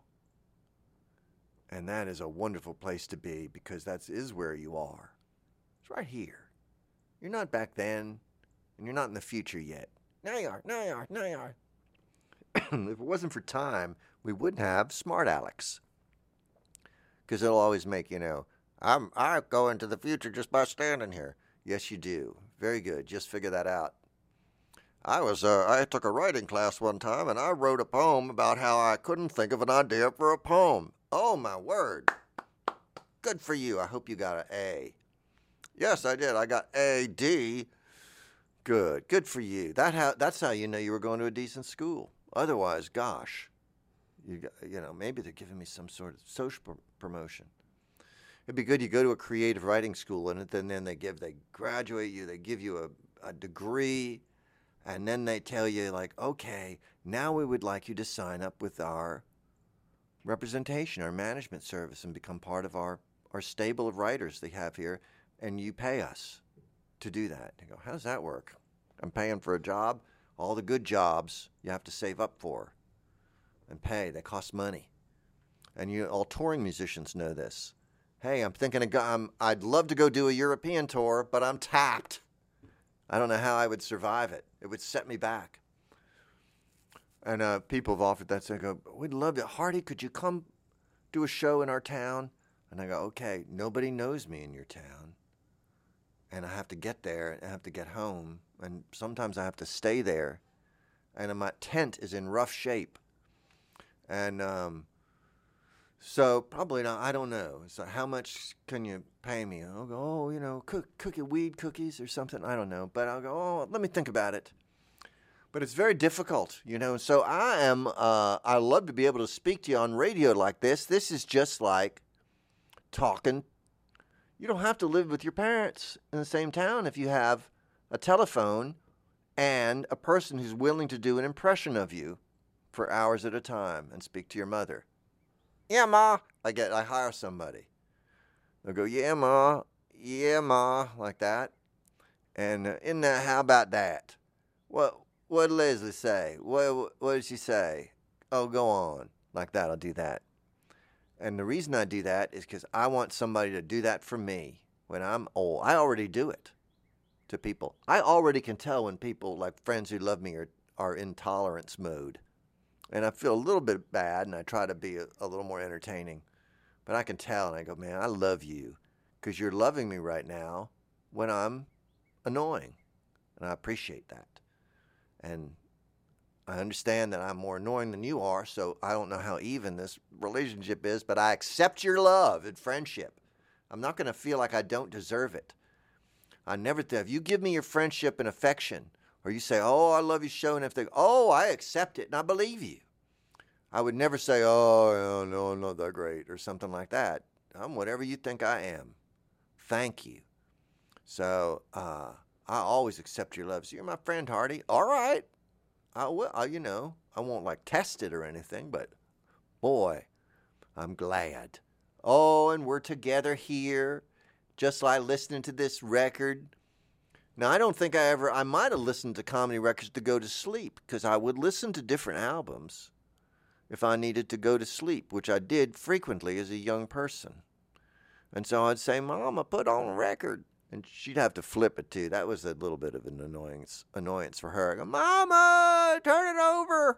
And that is a wonderful place to be, because that is where you are. It's right here. You're not back then, and you're not in the future yet. Now you are, now you are, now you are. If it wasn't for time, we wouldn't have Smart Alex. Because it'll always make, you know, I'm, I go into the future just by standing here. Yes, you do. Very good. Just figure that out. I was, uh, I took a writing class one time, and I wrote a poem about how I couldn't think of an idea for a poem. Oh, my word. Good for you. I hope you got an A. Yes, I did. I got A D. Good. Good for you. That how, that's how you know you were going to a decent school. Otherwise, gosh, you, you know, maybe they're giving me some sort of social pr- promotion. It'd be good you go to a creative writing school, and then, then they give, they graduate you, they give you a, a degree, and then they tell you, like, okay, now we would like you to sign up with our representation, our management service, and become part of our, our stable of writers they have here, and you pay us to do that. You go, how does that work? I'm paying for a job. All the good jobs you have to save up for and pay. They cost money. And you, all touring musicians know this. Hey, I'm thinking of go, I'm, I'd love to go do a European tour, but I'm tapped. I don't know how I would survive it. It would set me back. And uh, people have offered that. So I go, we'd love it. Hardy, could you come do a show in our town? And I go, okay, nobody knows me in your town. And I have to get there, and I have to get home, and sometimes I have to stay there, and my tent is in rough shape. And um, so probably not, I don't know. So how much can you pay me? I'll go, oh, you know, cook, cookie, weed cookies or something. I don't know. But I'll go, oh, let me think about it. But it's very difficult, you know. So I am, uh, I love to be able to speak to you on radio like this. This is just like talking. You don't have to live with your parents in the same town if you have a telephone and a person who's willing to do an impression of you for hours at a time and speak to your mother. Yeah, Ma. I get. I hire somebody. They'll go, yeah, Ma. Yeah, Ma. Like that. And uh, in that, how about that? What What did Leslie say? What What did she say? Oh, go on. like that, I'll do that. And the reason I do that is because I want somebody to do that for me when I'm old. I already do it to people. I already can tell when people, like friends who love me, are, are in tolerance mode. And I feel a little bit bad, and I try to be a, a little more entertaining. But I can tell, and I go, man, I love you because you're loving me right now when I'm annoying. And I appreciate that. And I understand that I'm more annoying than you are, so I don't know how even this relationship is, but I accept your love and friendship. I'm not going to feel like I don't deserve it. I never think, if you give me your friendship and affection, or you say, oh, I love you, show, and if they, oh, I accept it, and I believe you. I would never say, oh, no, I'm not that great, or something like that. I'm whatever you think I am. Thank you. So uh, I always accept your love. So you're my friend, Hardy. All right. I will, I, you know, I won't like test it or anything, but boy, I'm glad. Oh, and we're together here, just like listening to this record. Now, I don't think I ever, I might have listened to comedy records to go to sleep, because I would listen to different albums if I needed to go to sleep, which I did frequently as a young person. And so I'd say, Mama, put on a record. And she'd have to flip it, too. That was a little bit of an annoyance annoyance for her. I go, Mama, turn it over.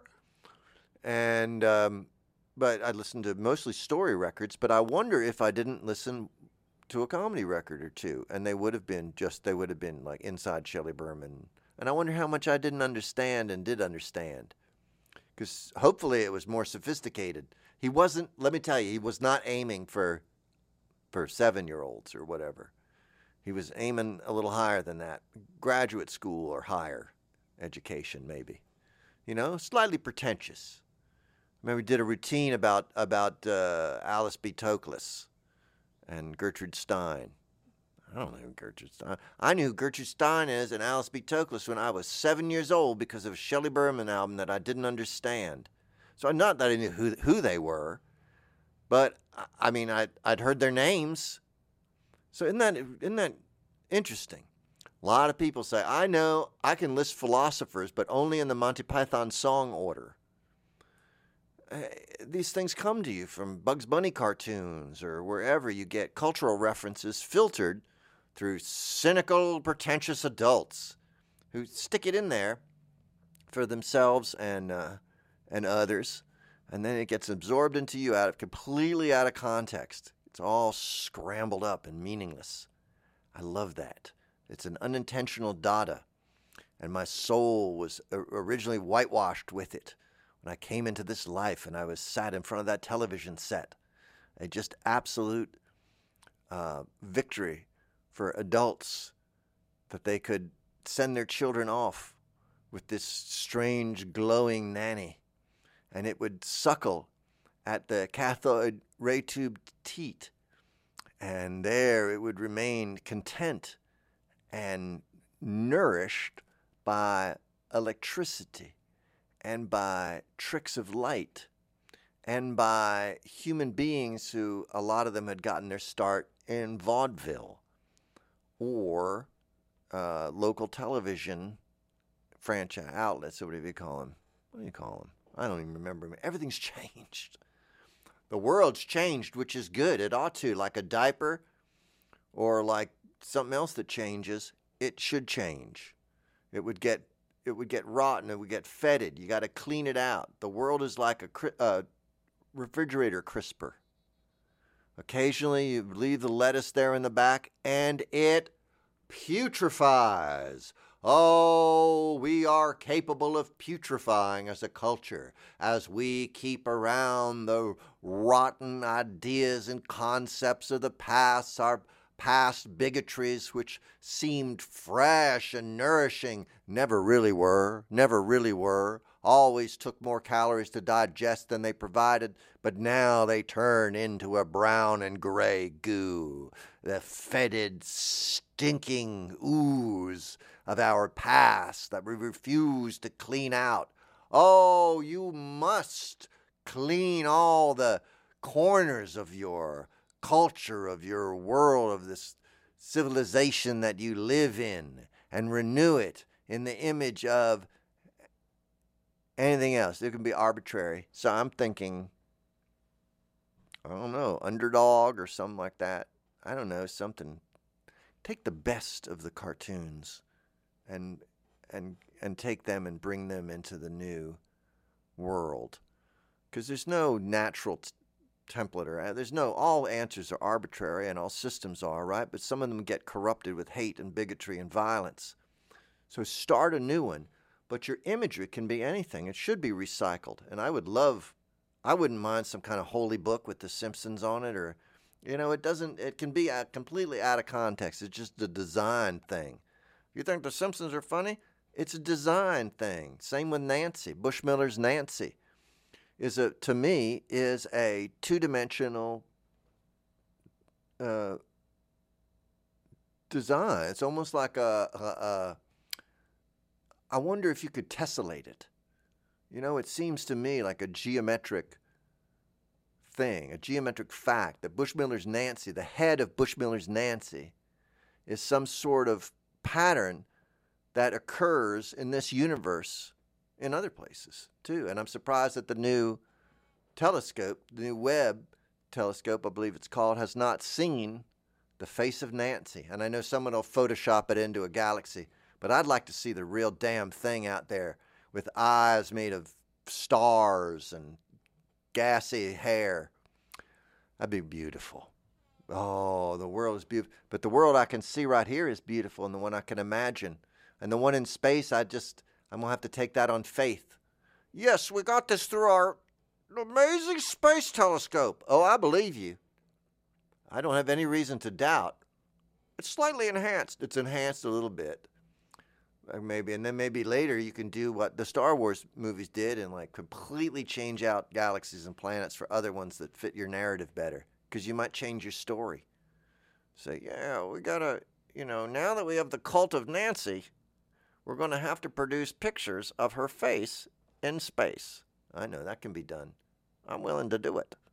And, um, but I listened to mostly story records, but I wonder if I didn't listen to a comedy record or two, and they would have been just, they would have been like Inside Shelley Berman. And I wonder how much I didn't understand and did understand. Because hopefully it was more sophisticated. He wasn't, let me tell you, he was not aiming for, for seven-year-olds or whatever. He was aiming a little higher than that. Graduate school or higher education, maybe. You know, slightly pretentious. I remember we did a routine about about uh, Alice B. Toklas and Gertrude Stein. I don't know who Gertrude Stein. I knew who Gertrude Stein is and Alice B. Toklas when I was seven years old because of a Shelley Berman album that I didn't understand. So not that I knew who who they were, but I mean I I'd heard their names. So isn't that, isn't that interesting? A lot of people say, I know I can list philosophers, but only in the Monty Python song order. Uh, these things come to you from Bugs Bunny cartoons or wherever you get cultural references filtered through cynical, pretentious adults who stick it in there for themselves and uh, and others, and then it gets absorbed into you out of completely out of context. It's all scrambled up and meaningless. I love that. It's an unintentional data. And my soul was originally whitewashed with it when I came into this life and I was sat in front of that television set. A just absolute uh, victory for adults that they could send their children off with this strange glowing nanny. And it would suckle at the cathode ray tube teat, and there it would remain content and nourished by electricity and by tricks of light and by human beings who, a lot of them had gotten their start in vaudeville or uh, local television franchise outlets, or whatever you call them. What do you call them? I don't even remember. Everything's changed. The world's changed, which is good. It ought to. Like a diaper or like something else that changes, it should change. It would get it would get rotten. It would get fetid. You got to clean it out. The world is like a, a refrigerator crisper. Occasionally you leave the lettuce there in the back and it putrefies. Oh, we are capable of putrefying as a culture as we keep around the rotten ideas and concepts of the past, our past bigotries which seemed fresh and nourishing, never really were, never really were, always took more calories to digest than they provided, but now they turn into a brown and gray goo, the fetid, stinking ooze of our past that we refuse to clean out. Oh, you must clean all the corners of your culture, of your world, of this civilization that you live in, and renew it in the image of anything else. It can be arbitrary. So I'm thinking I don't know, Underdog or something like that. I don't know, something. Take the best of the cartoons and and and take them and bring them into the new world. Because there's no natural t- template or there's no, all answers are arbitrary and all systems are, right? But some of them get corrupted with hate and bigotry and violence. So start a new one. But your imagery can be anything. It should be recycled. And I would love, I wouldn't mind some kind of holy book with the Simpsons on it, or, you know, it doesn't, it can be out, completely out of context. It's just a design thing. You think the Simpsons are funny? It's a design thing. Same with Nancy. Bushmiller's Nancy is a, to me, is a two-dimensional uh, design. It's almost like a, a, a I wonder if you could tessellate it. You know, it seems to me like a geometric thing, a geometric fact that Bushmiller's Nancy, the head of Bushmiller's Nancy, is some sort of pattern that occurs in this universe in other places too. And I'm surprised that the new telescope, the new Webb telescope, I believe it's called, has not seen the face of Nancy. And I know someone will Photoshop it into a galaxy. But I'd like to see the real damn thing out there with eyes made of stars and gassy hair. That'd be beautiful. Oh, the world is beautiful. But the world I can see right here is beautiful, and the one I can imagine. And the one in space, I just, I'm going to have to take that on faith. Yes, we got this through our amazing space telescope. Oh, I believe you. I don't have any reason to doubt. It's slightly enhanced. It's enhanced a little bit. Maybe, and then maybe later you can do what the Star Wars movies did and like completely change out galaxies and planets for other ones that fit your narrative better, because you might change your story. Say, yeah, we gotta, you know, now that we have the cult of Nancy, we're going to have to produce pictures of her face in space. I know that can be done. I'm willing to do it.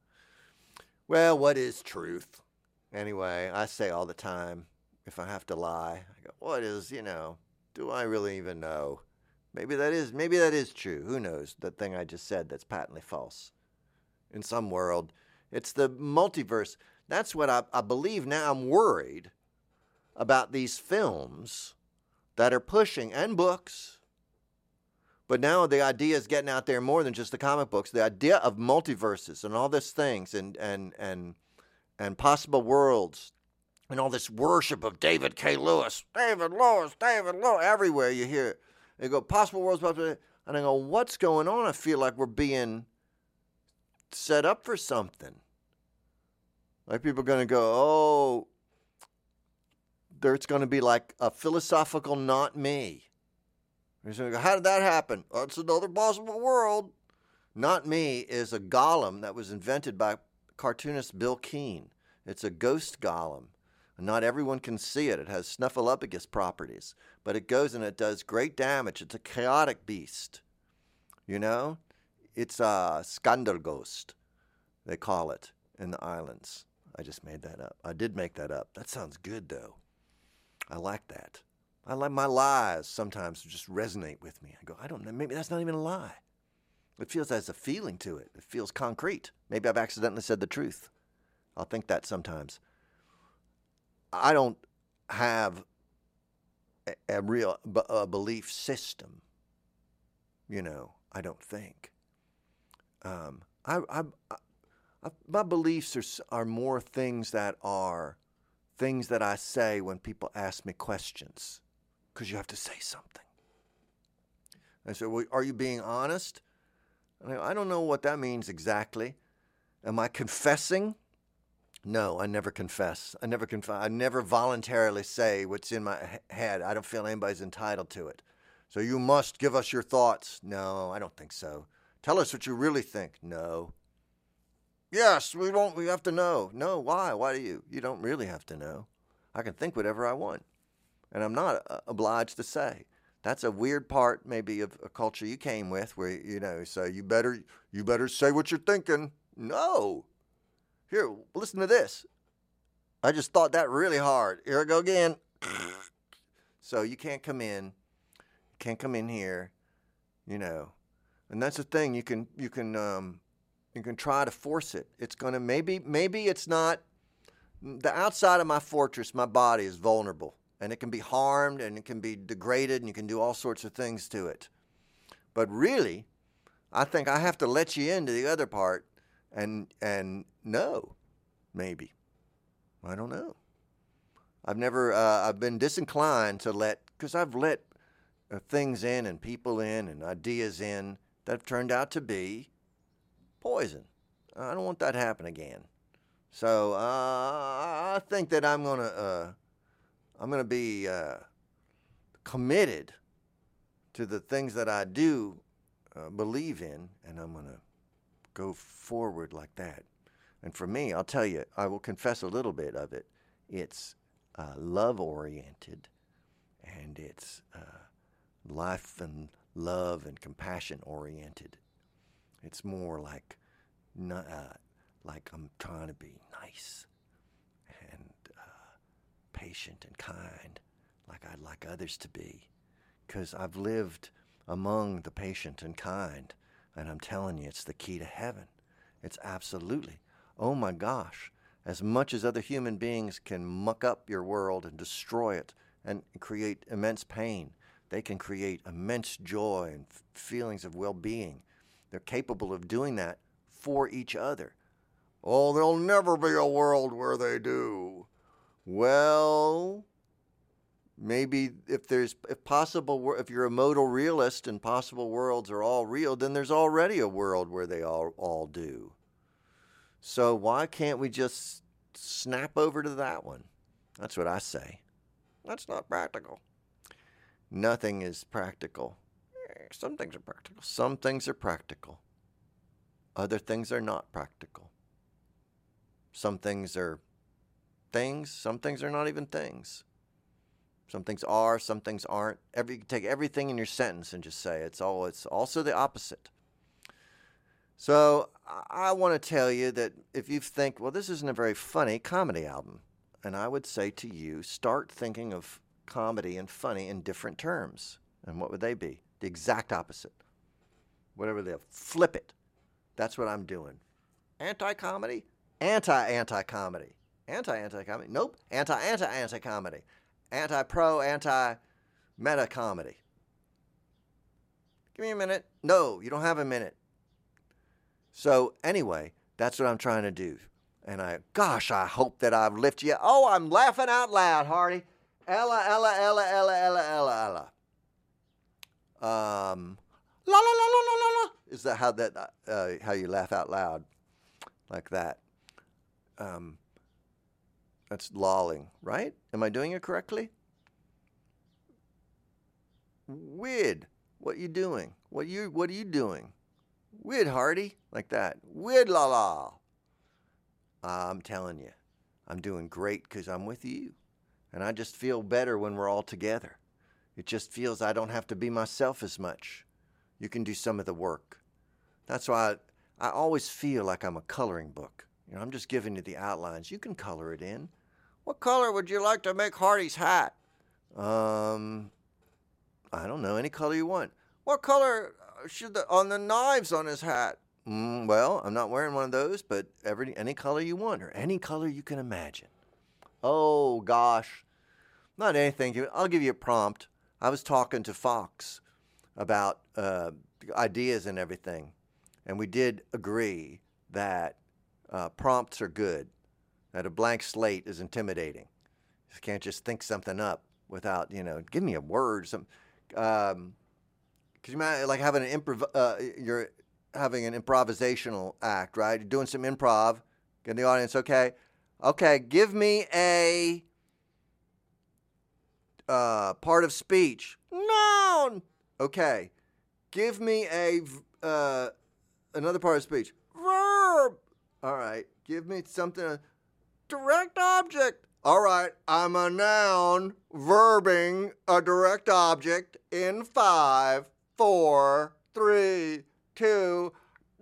Well, what is truth? Anyway, I say all the time, if I have to lie, I go, what is, you know, do I really even know? Maybe that is maybe that is true. Who knows? The thing I just said that's patently false. In some world, it's the multiverse. That's what I, I believe now. I'm worried about these films that are pushing, and books. But now the idea is getting out there more than just the comic books. The idea of multiverses and all these things and and and and possible worlds. And all this worship of David K. Lewis, David Lewis, David Lewis, everywhere you hear it. They go, possible worlds, possible, and I go, what's going on? I feel like we're being set up for something. Like people are going to go, oh, there's going to be like a philosophical not me. They're going to go, how did that happen? Oh, it's another possible world. Not me is a golem that was invented by cartoonist Bill Keane. It's a ghost golem. Not everyone can see it. It has Snuffleupagus properties, but it goes and it does great damage. It's a chaotic beast. You know? It's a Skanderghost, they call it in the islands. I just made that up. I did make that up. That sounds good, though. I like that. I like my lies sometimes just resonate with me. I go, I don't know, maybe that's not even a lie. It feels as a feeling to it. It feels concrete. Maybe I've accidentally said the truth. I'll think that sometimes. I don't have a, a real b- a belief system, you know, I don't think. Um, I, I, I, my beliefs are, are more things that are things that I say when people ask me questions, because you have to say something. I say, well, are you being honest? And I, go, I don't know what that means exactly. Am I confessing? No, I never confess. I never conf- I never voluntarily say what's in my head. I don't feel anybody's entitled to it. So you must give us your thoughts. No, I don't think so. Tell us what you really think. No. Yes, we won't. We have to know. No, why? Why do you? You don't really have to know. I can think whatever I want, and I'm not uh, obliged to say. That's a weird part, maybe, of a culture you came with, where you know, so you better you better say what you're thinking. No. Here, listen to this. I just thought that really hard. Here I go again. So you can't come in. Can't come in here. You know. And that's the thing. You can, you can, um, You can try to force it. It's going to maybe maybe it's not the outside of my fortress. My body is vulnerable, and it can be harmed, and it can be degraded, and you can do all sorts of things to it. But really, I think I have to let you into the other part, and and no, maybe. I don't know. I've never, uh, I've been disinclined to let, because I've let uh, things in and people in and ideas in that have turned out to be poison. I don't want that to happen again. So uh, I think that I'm gonna, uh, I'm gonna be uh, committed to the things that I do uh, believe in, and I'm gonna go forward like that. And for me, I'll tell you, I will confess a little bit of it. It's uh, love-oriented, and it's uh, life and love and compassion-oriented. It's more like, not, uh, like I'm trying to be nice and uh, patient and kind, like I'd like others to be, because I've lived among the patient and kind, and I'm telling you, it's the key to heaven. It's absolutely. Oh my gosh, as much as other human beings can muck up your world and destroy it and create immense pain, they can create immense joy and f- feelings of well-being. They're capable of doing that for each other. Oh, there'll never be a world where they do. Well, maybe if there's, if possible, if you're a modal realist and possible worlds are all real, then there's already a world where they all, all do. So why can't we just snap over to that one? That's what I say. That's not practical. Nothing is practical. Some things are practical. Some things are practical. Other things are not practical. Some things are things. Some things are not even things. Some things are, some things aren't. Every, you can take everything in your sentence and just say it's all. It's also the opposite. So I want to tell you that if you think, well, this isn't a very funny comedy album, and I would say to you, start thinking of comedy and funny in different terms. And what would they be? The exact opposite. Whatever they flip it. That's what I'm doing. Anti-comedy? Anti-anti-comedy. Anti-anti-comedy? Nope. Anti-anti-anti-comedy. Anti-pro, anti-meta comedy. Give me a minute. No, you don't have a minute. So anyway, that's what I'm trying to do. And I, gosh, I hope that I've lifted you. Oh, I'm laughing out loud, Hardy. Ella, Ella, Ella, Ella, Ella, Ella, Ella. Um, la, la, la, la, la, la, la. Is that how that, uh, how you laugh out loud? Like that. Um, that's lolling, right? Am I doing it correctly? Wid, what you doing? What you, what are you doing? Wid, Hardy, like that. Wid, la, la. I'm telling you, I'm doing great because I'm with you. And I just feel better when we're all together. It just feels I don't have to be myself as much. You can do some of the work. That's why I, I always feel like I'm a coloring book. You know, I'm just giving you the outlines. You can color it in. What color would you like to make Hardy's hat? Um, I don't know, any color you want. What color should the, on the knives on his hat? Mm, well, I'm not wearing one of those, but every any color you want, or any color you can imagine. Oh, gosh. Not anything. I'll give you a prompt. I was talking to Fox about uh, ideas and everything, and we did agree that uh, prompts are good, that a blank slate is intimidating. You can't just think something up without, you know, give me a word. Some, um, because you might like having an improv, uh, you're having an improvisational act, right? You're doing some improv. Get the audience, okay? Okay, give me a uh, part of speech. Noun. Okay, give me a uh, another part of speech. Verb. All right, give me something. Uh, direct object. All right, I'm a noun verbing a direct object in five, four, three, two.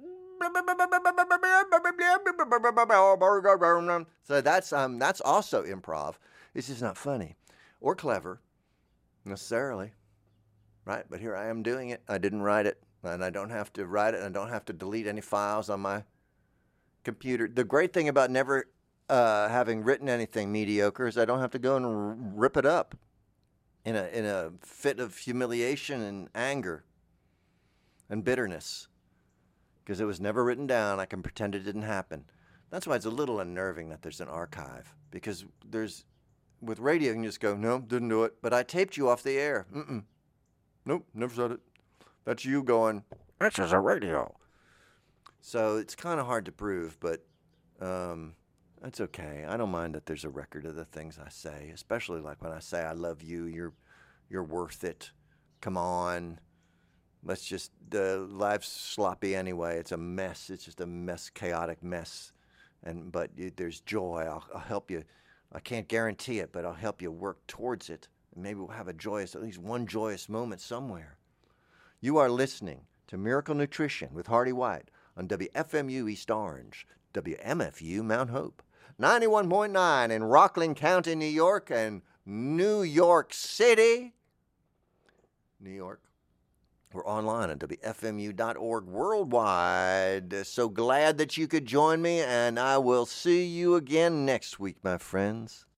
So that's um that's also improv. It's just not funny or clever necessarily, right? But here I am doing it. I didn't write it, and I don't have to write it. And I don't have to delete any files on my computer. The great thing about never uh, having written anything mediocre is I don't have to go and r- rip it up in a in a fit of humiliation and anger and bitterness because it was never written down. I can pretend it didn't happen. That's why it's a little unnerving that there's an archive, because there's with radio you can just go, no, didn't do it, but I taped you off the air. Mm-mm. Nope, never said it. That's you going, this is a radio. So it's kind of hard to prove, but um, that's okay. I don't mind that there's a record of the things I say, especially like when I say I love you, you're you're worth it. Come on. Let's just, the uh, life's sloppy anyway. It's a mess. It's just a mess, chaotic mess. And but you, there's joy. I'll, I'll help you. I can't guarantee it, but I'll help you work towards it. And maybe we'll have a joyous, at least one joyous moment somewhere. You are listening to Miracle Nutrition with Hardy White on W F M U East Orange, W M F U Mount Hope, ninety-one point nine in Rockland County, New York, and New York City, New York. We're online at W F M U dot org worldwide. So glad that you could join me, and I will see you again next week, my friends.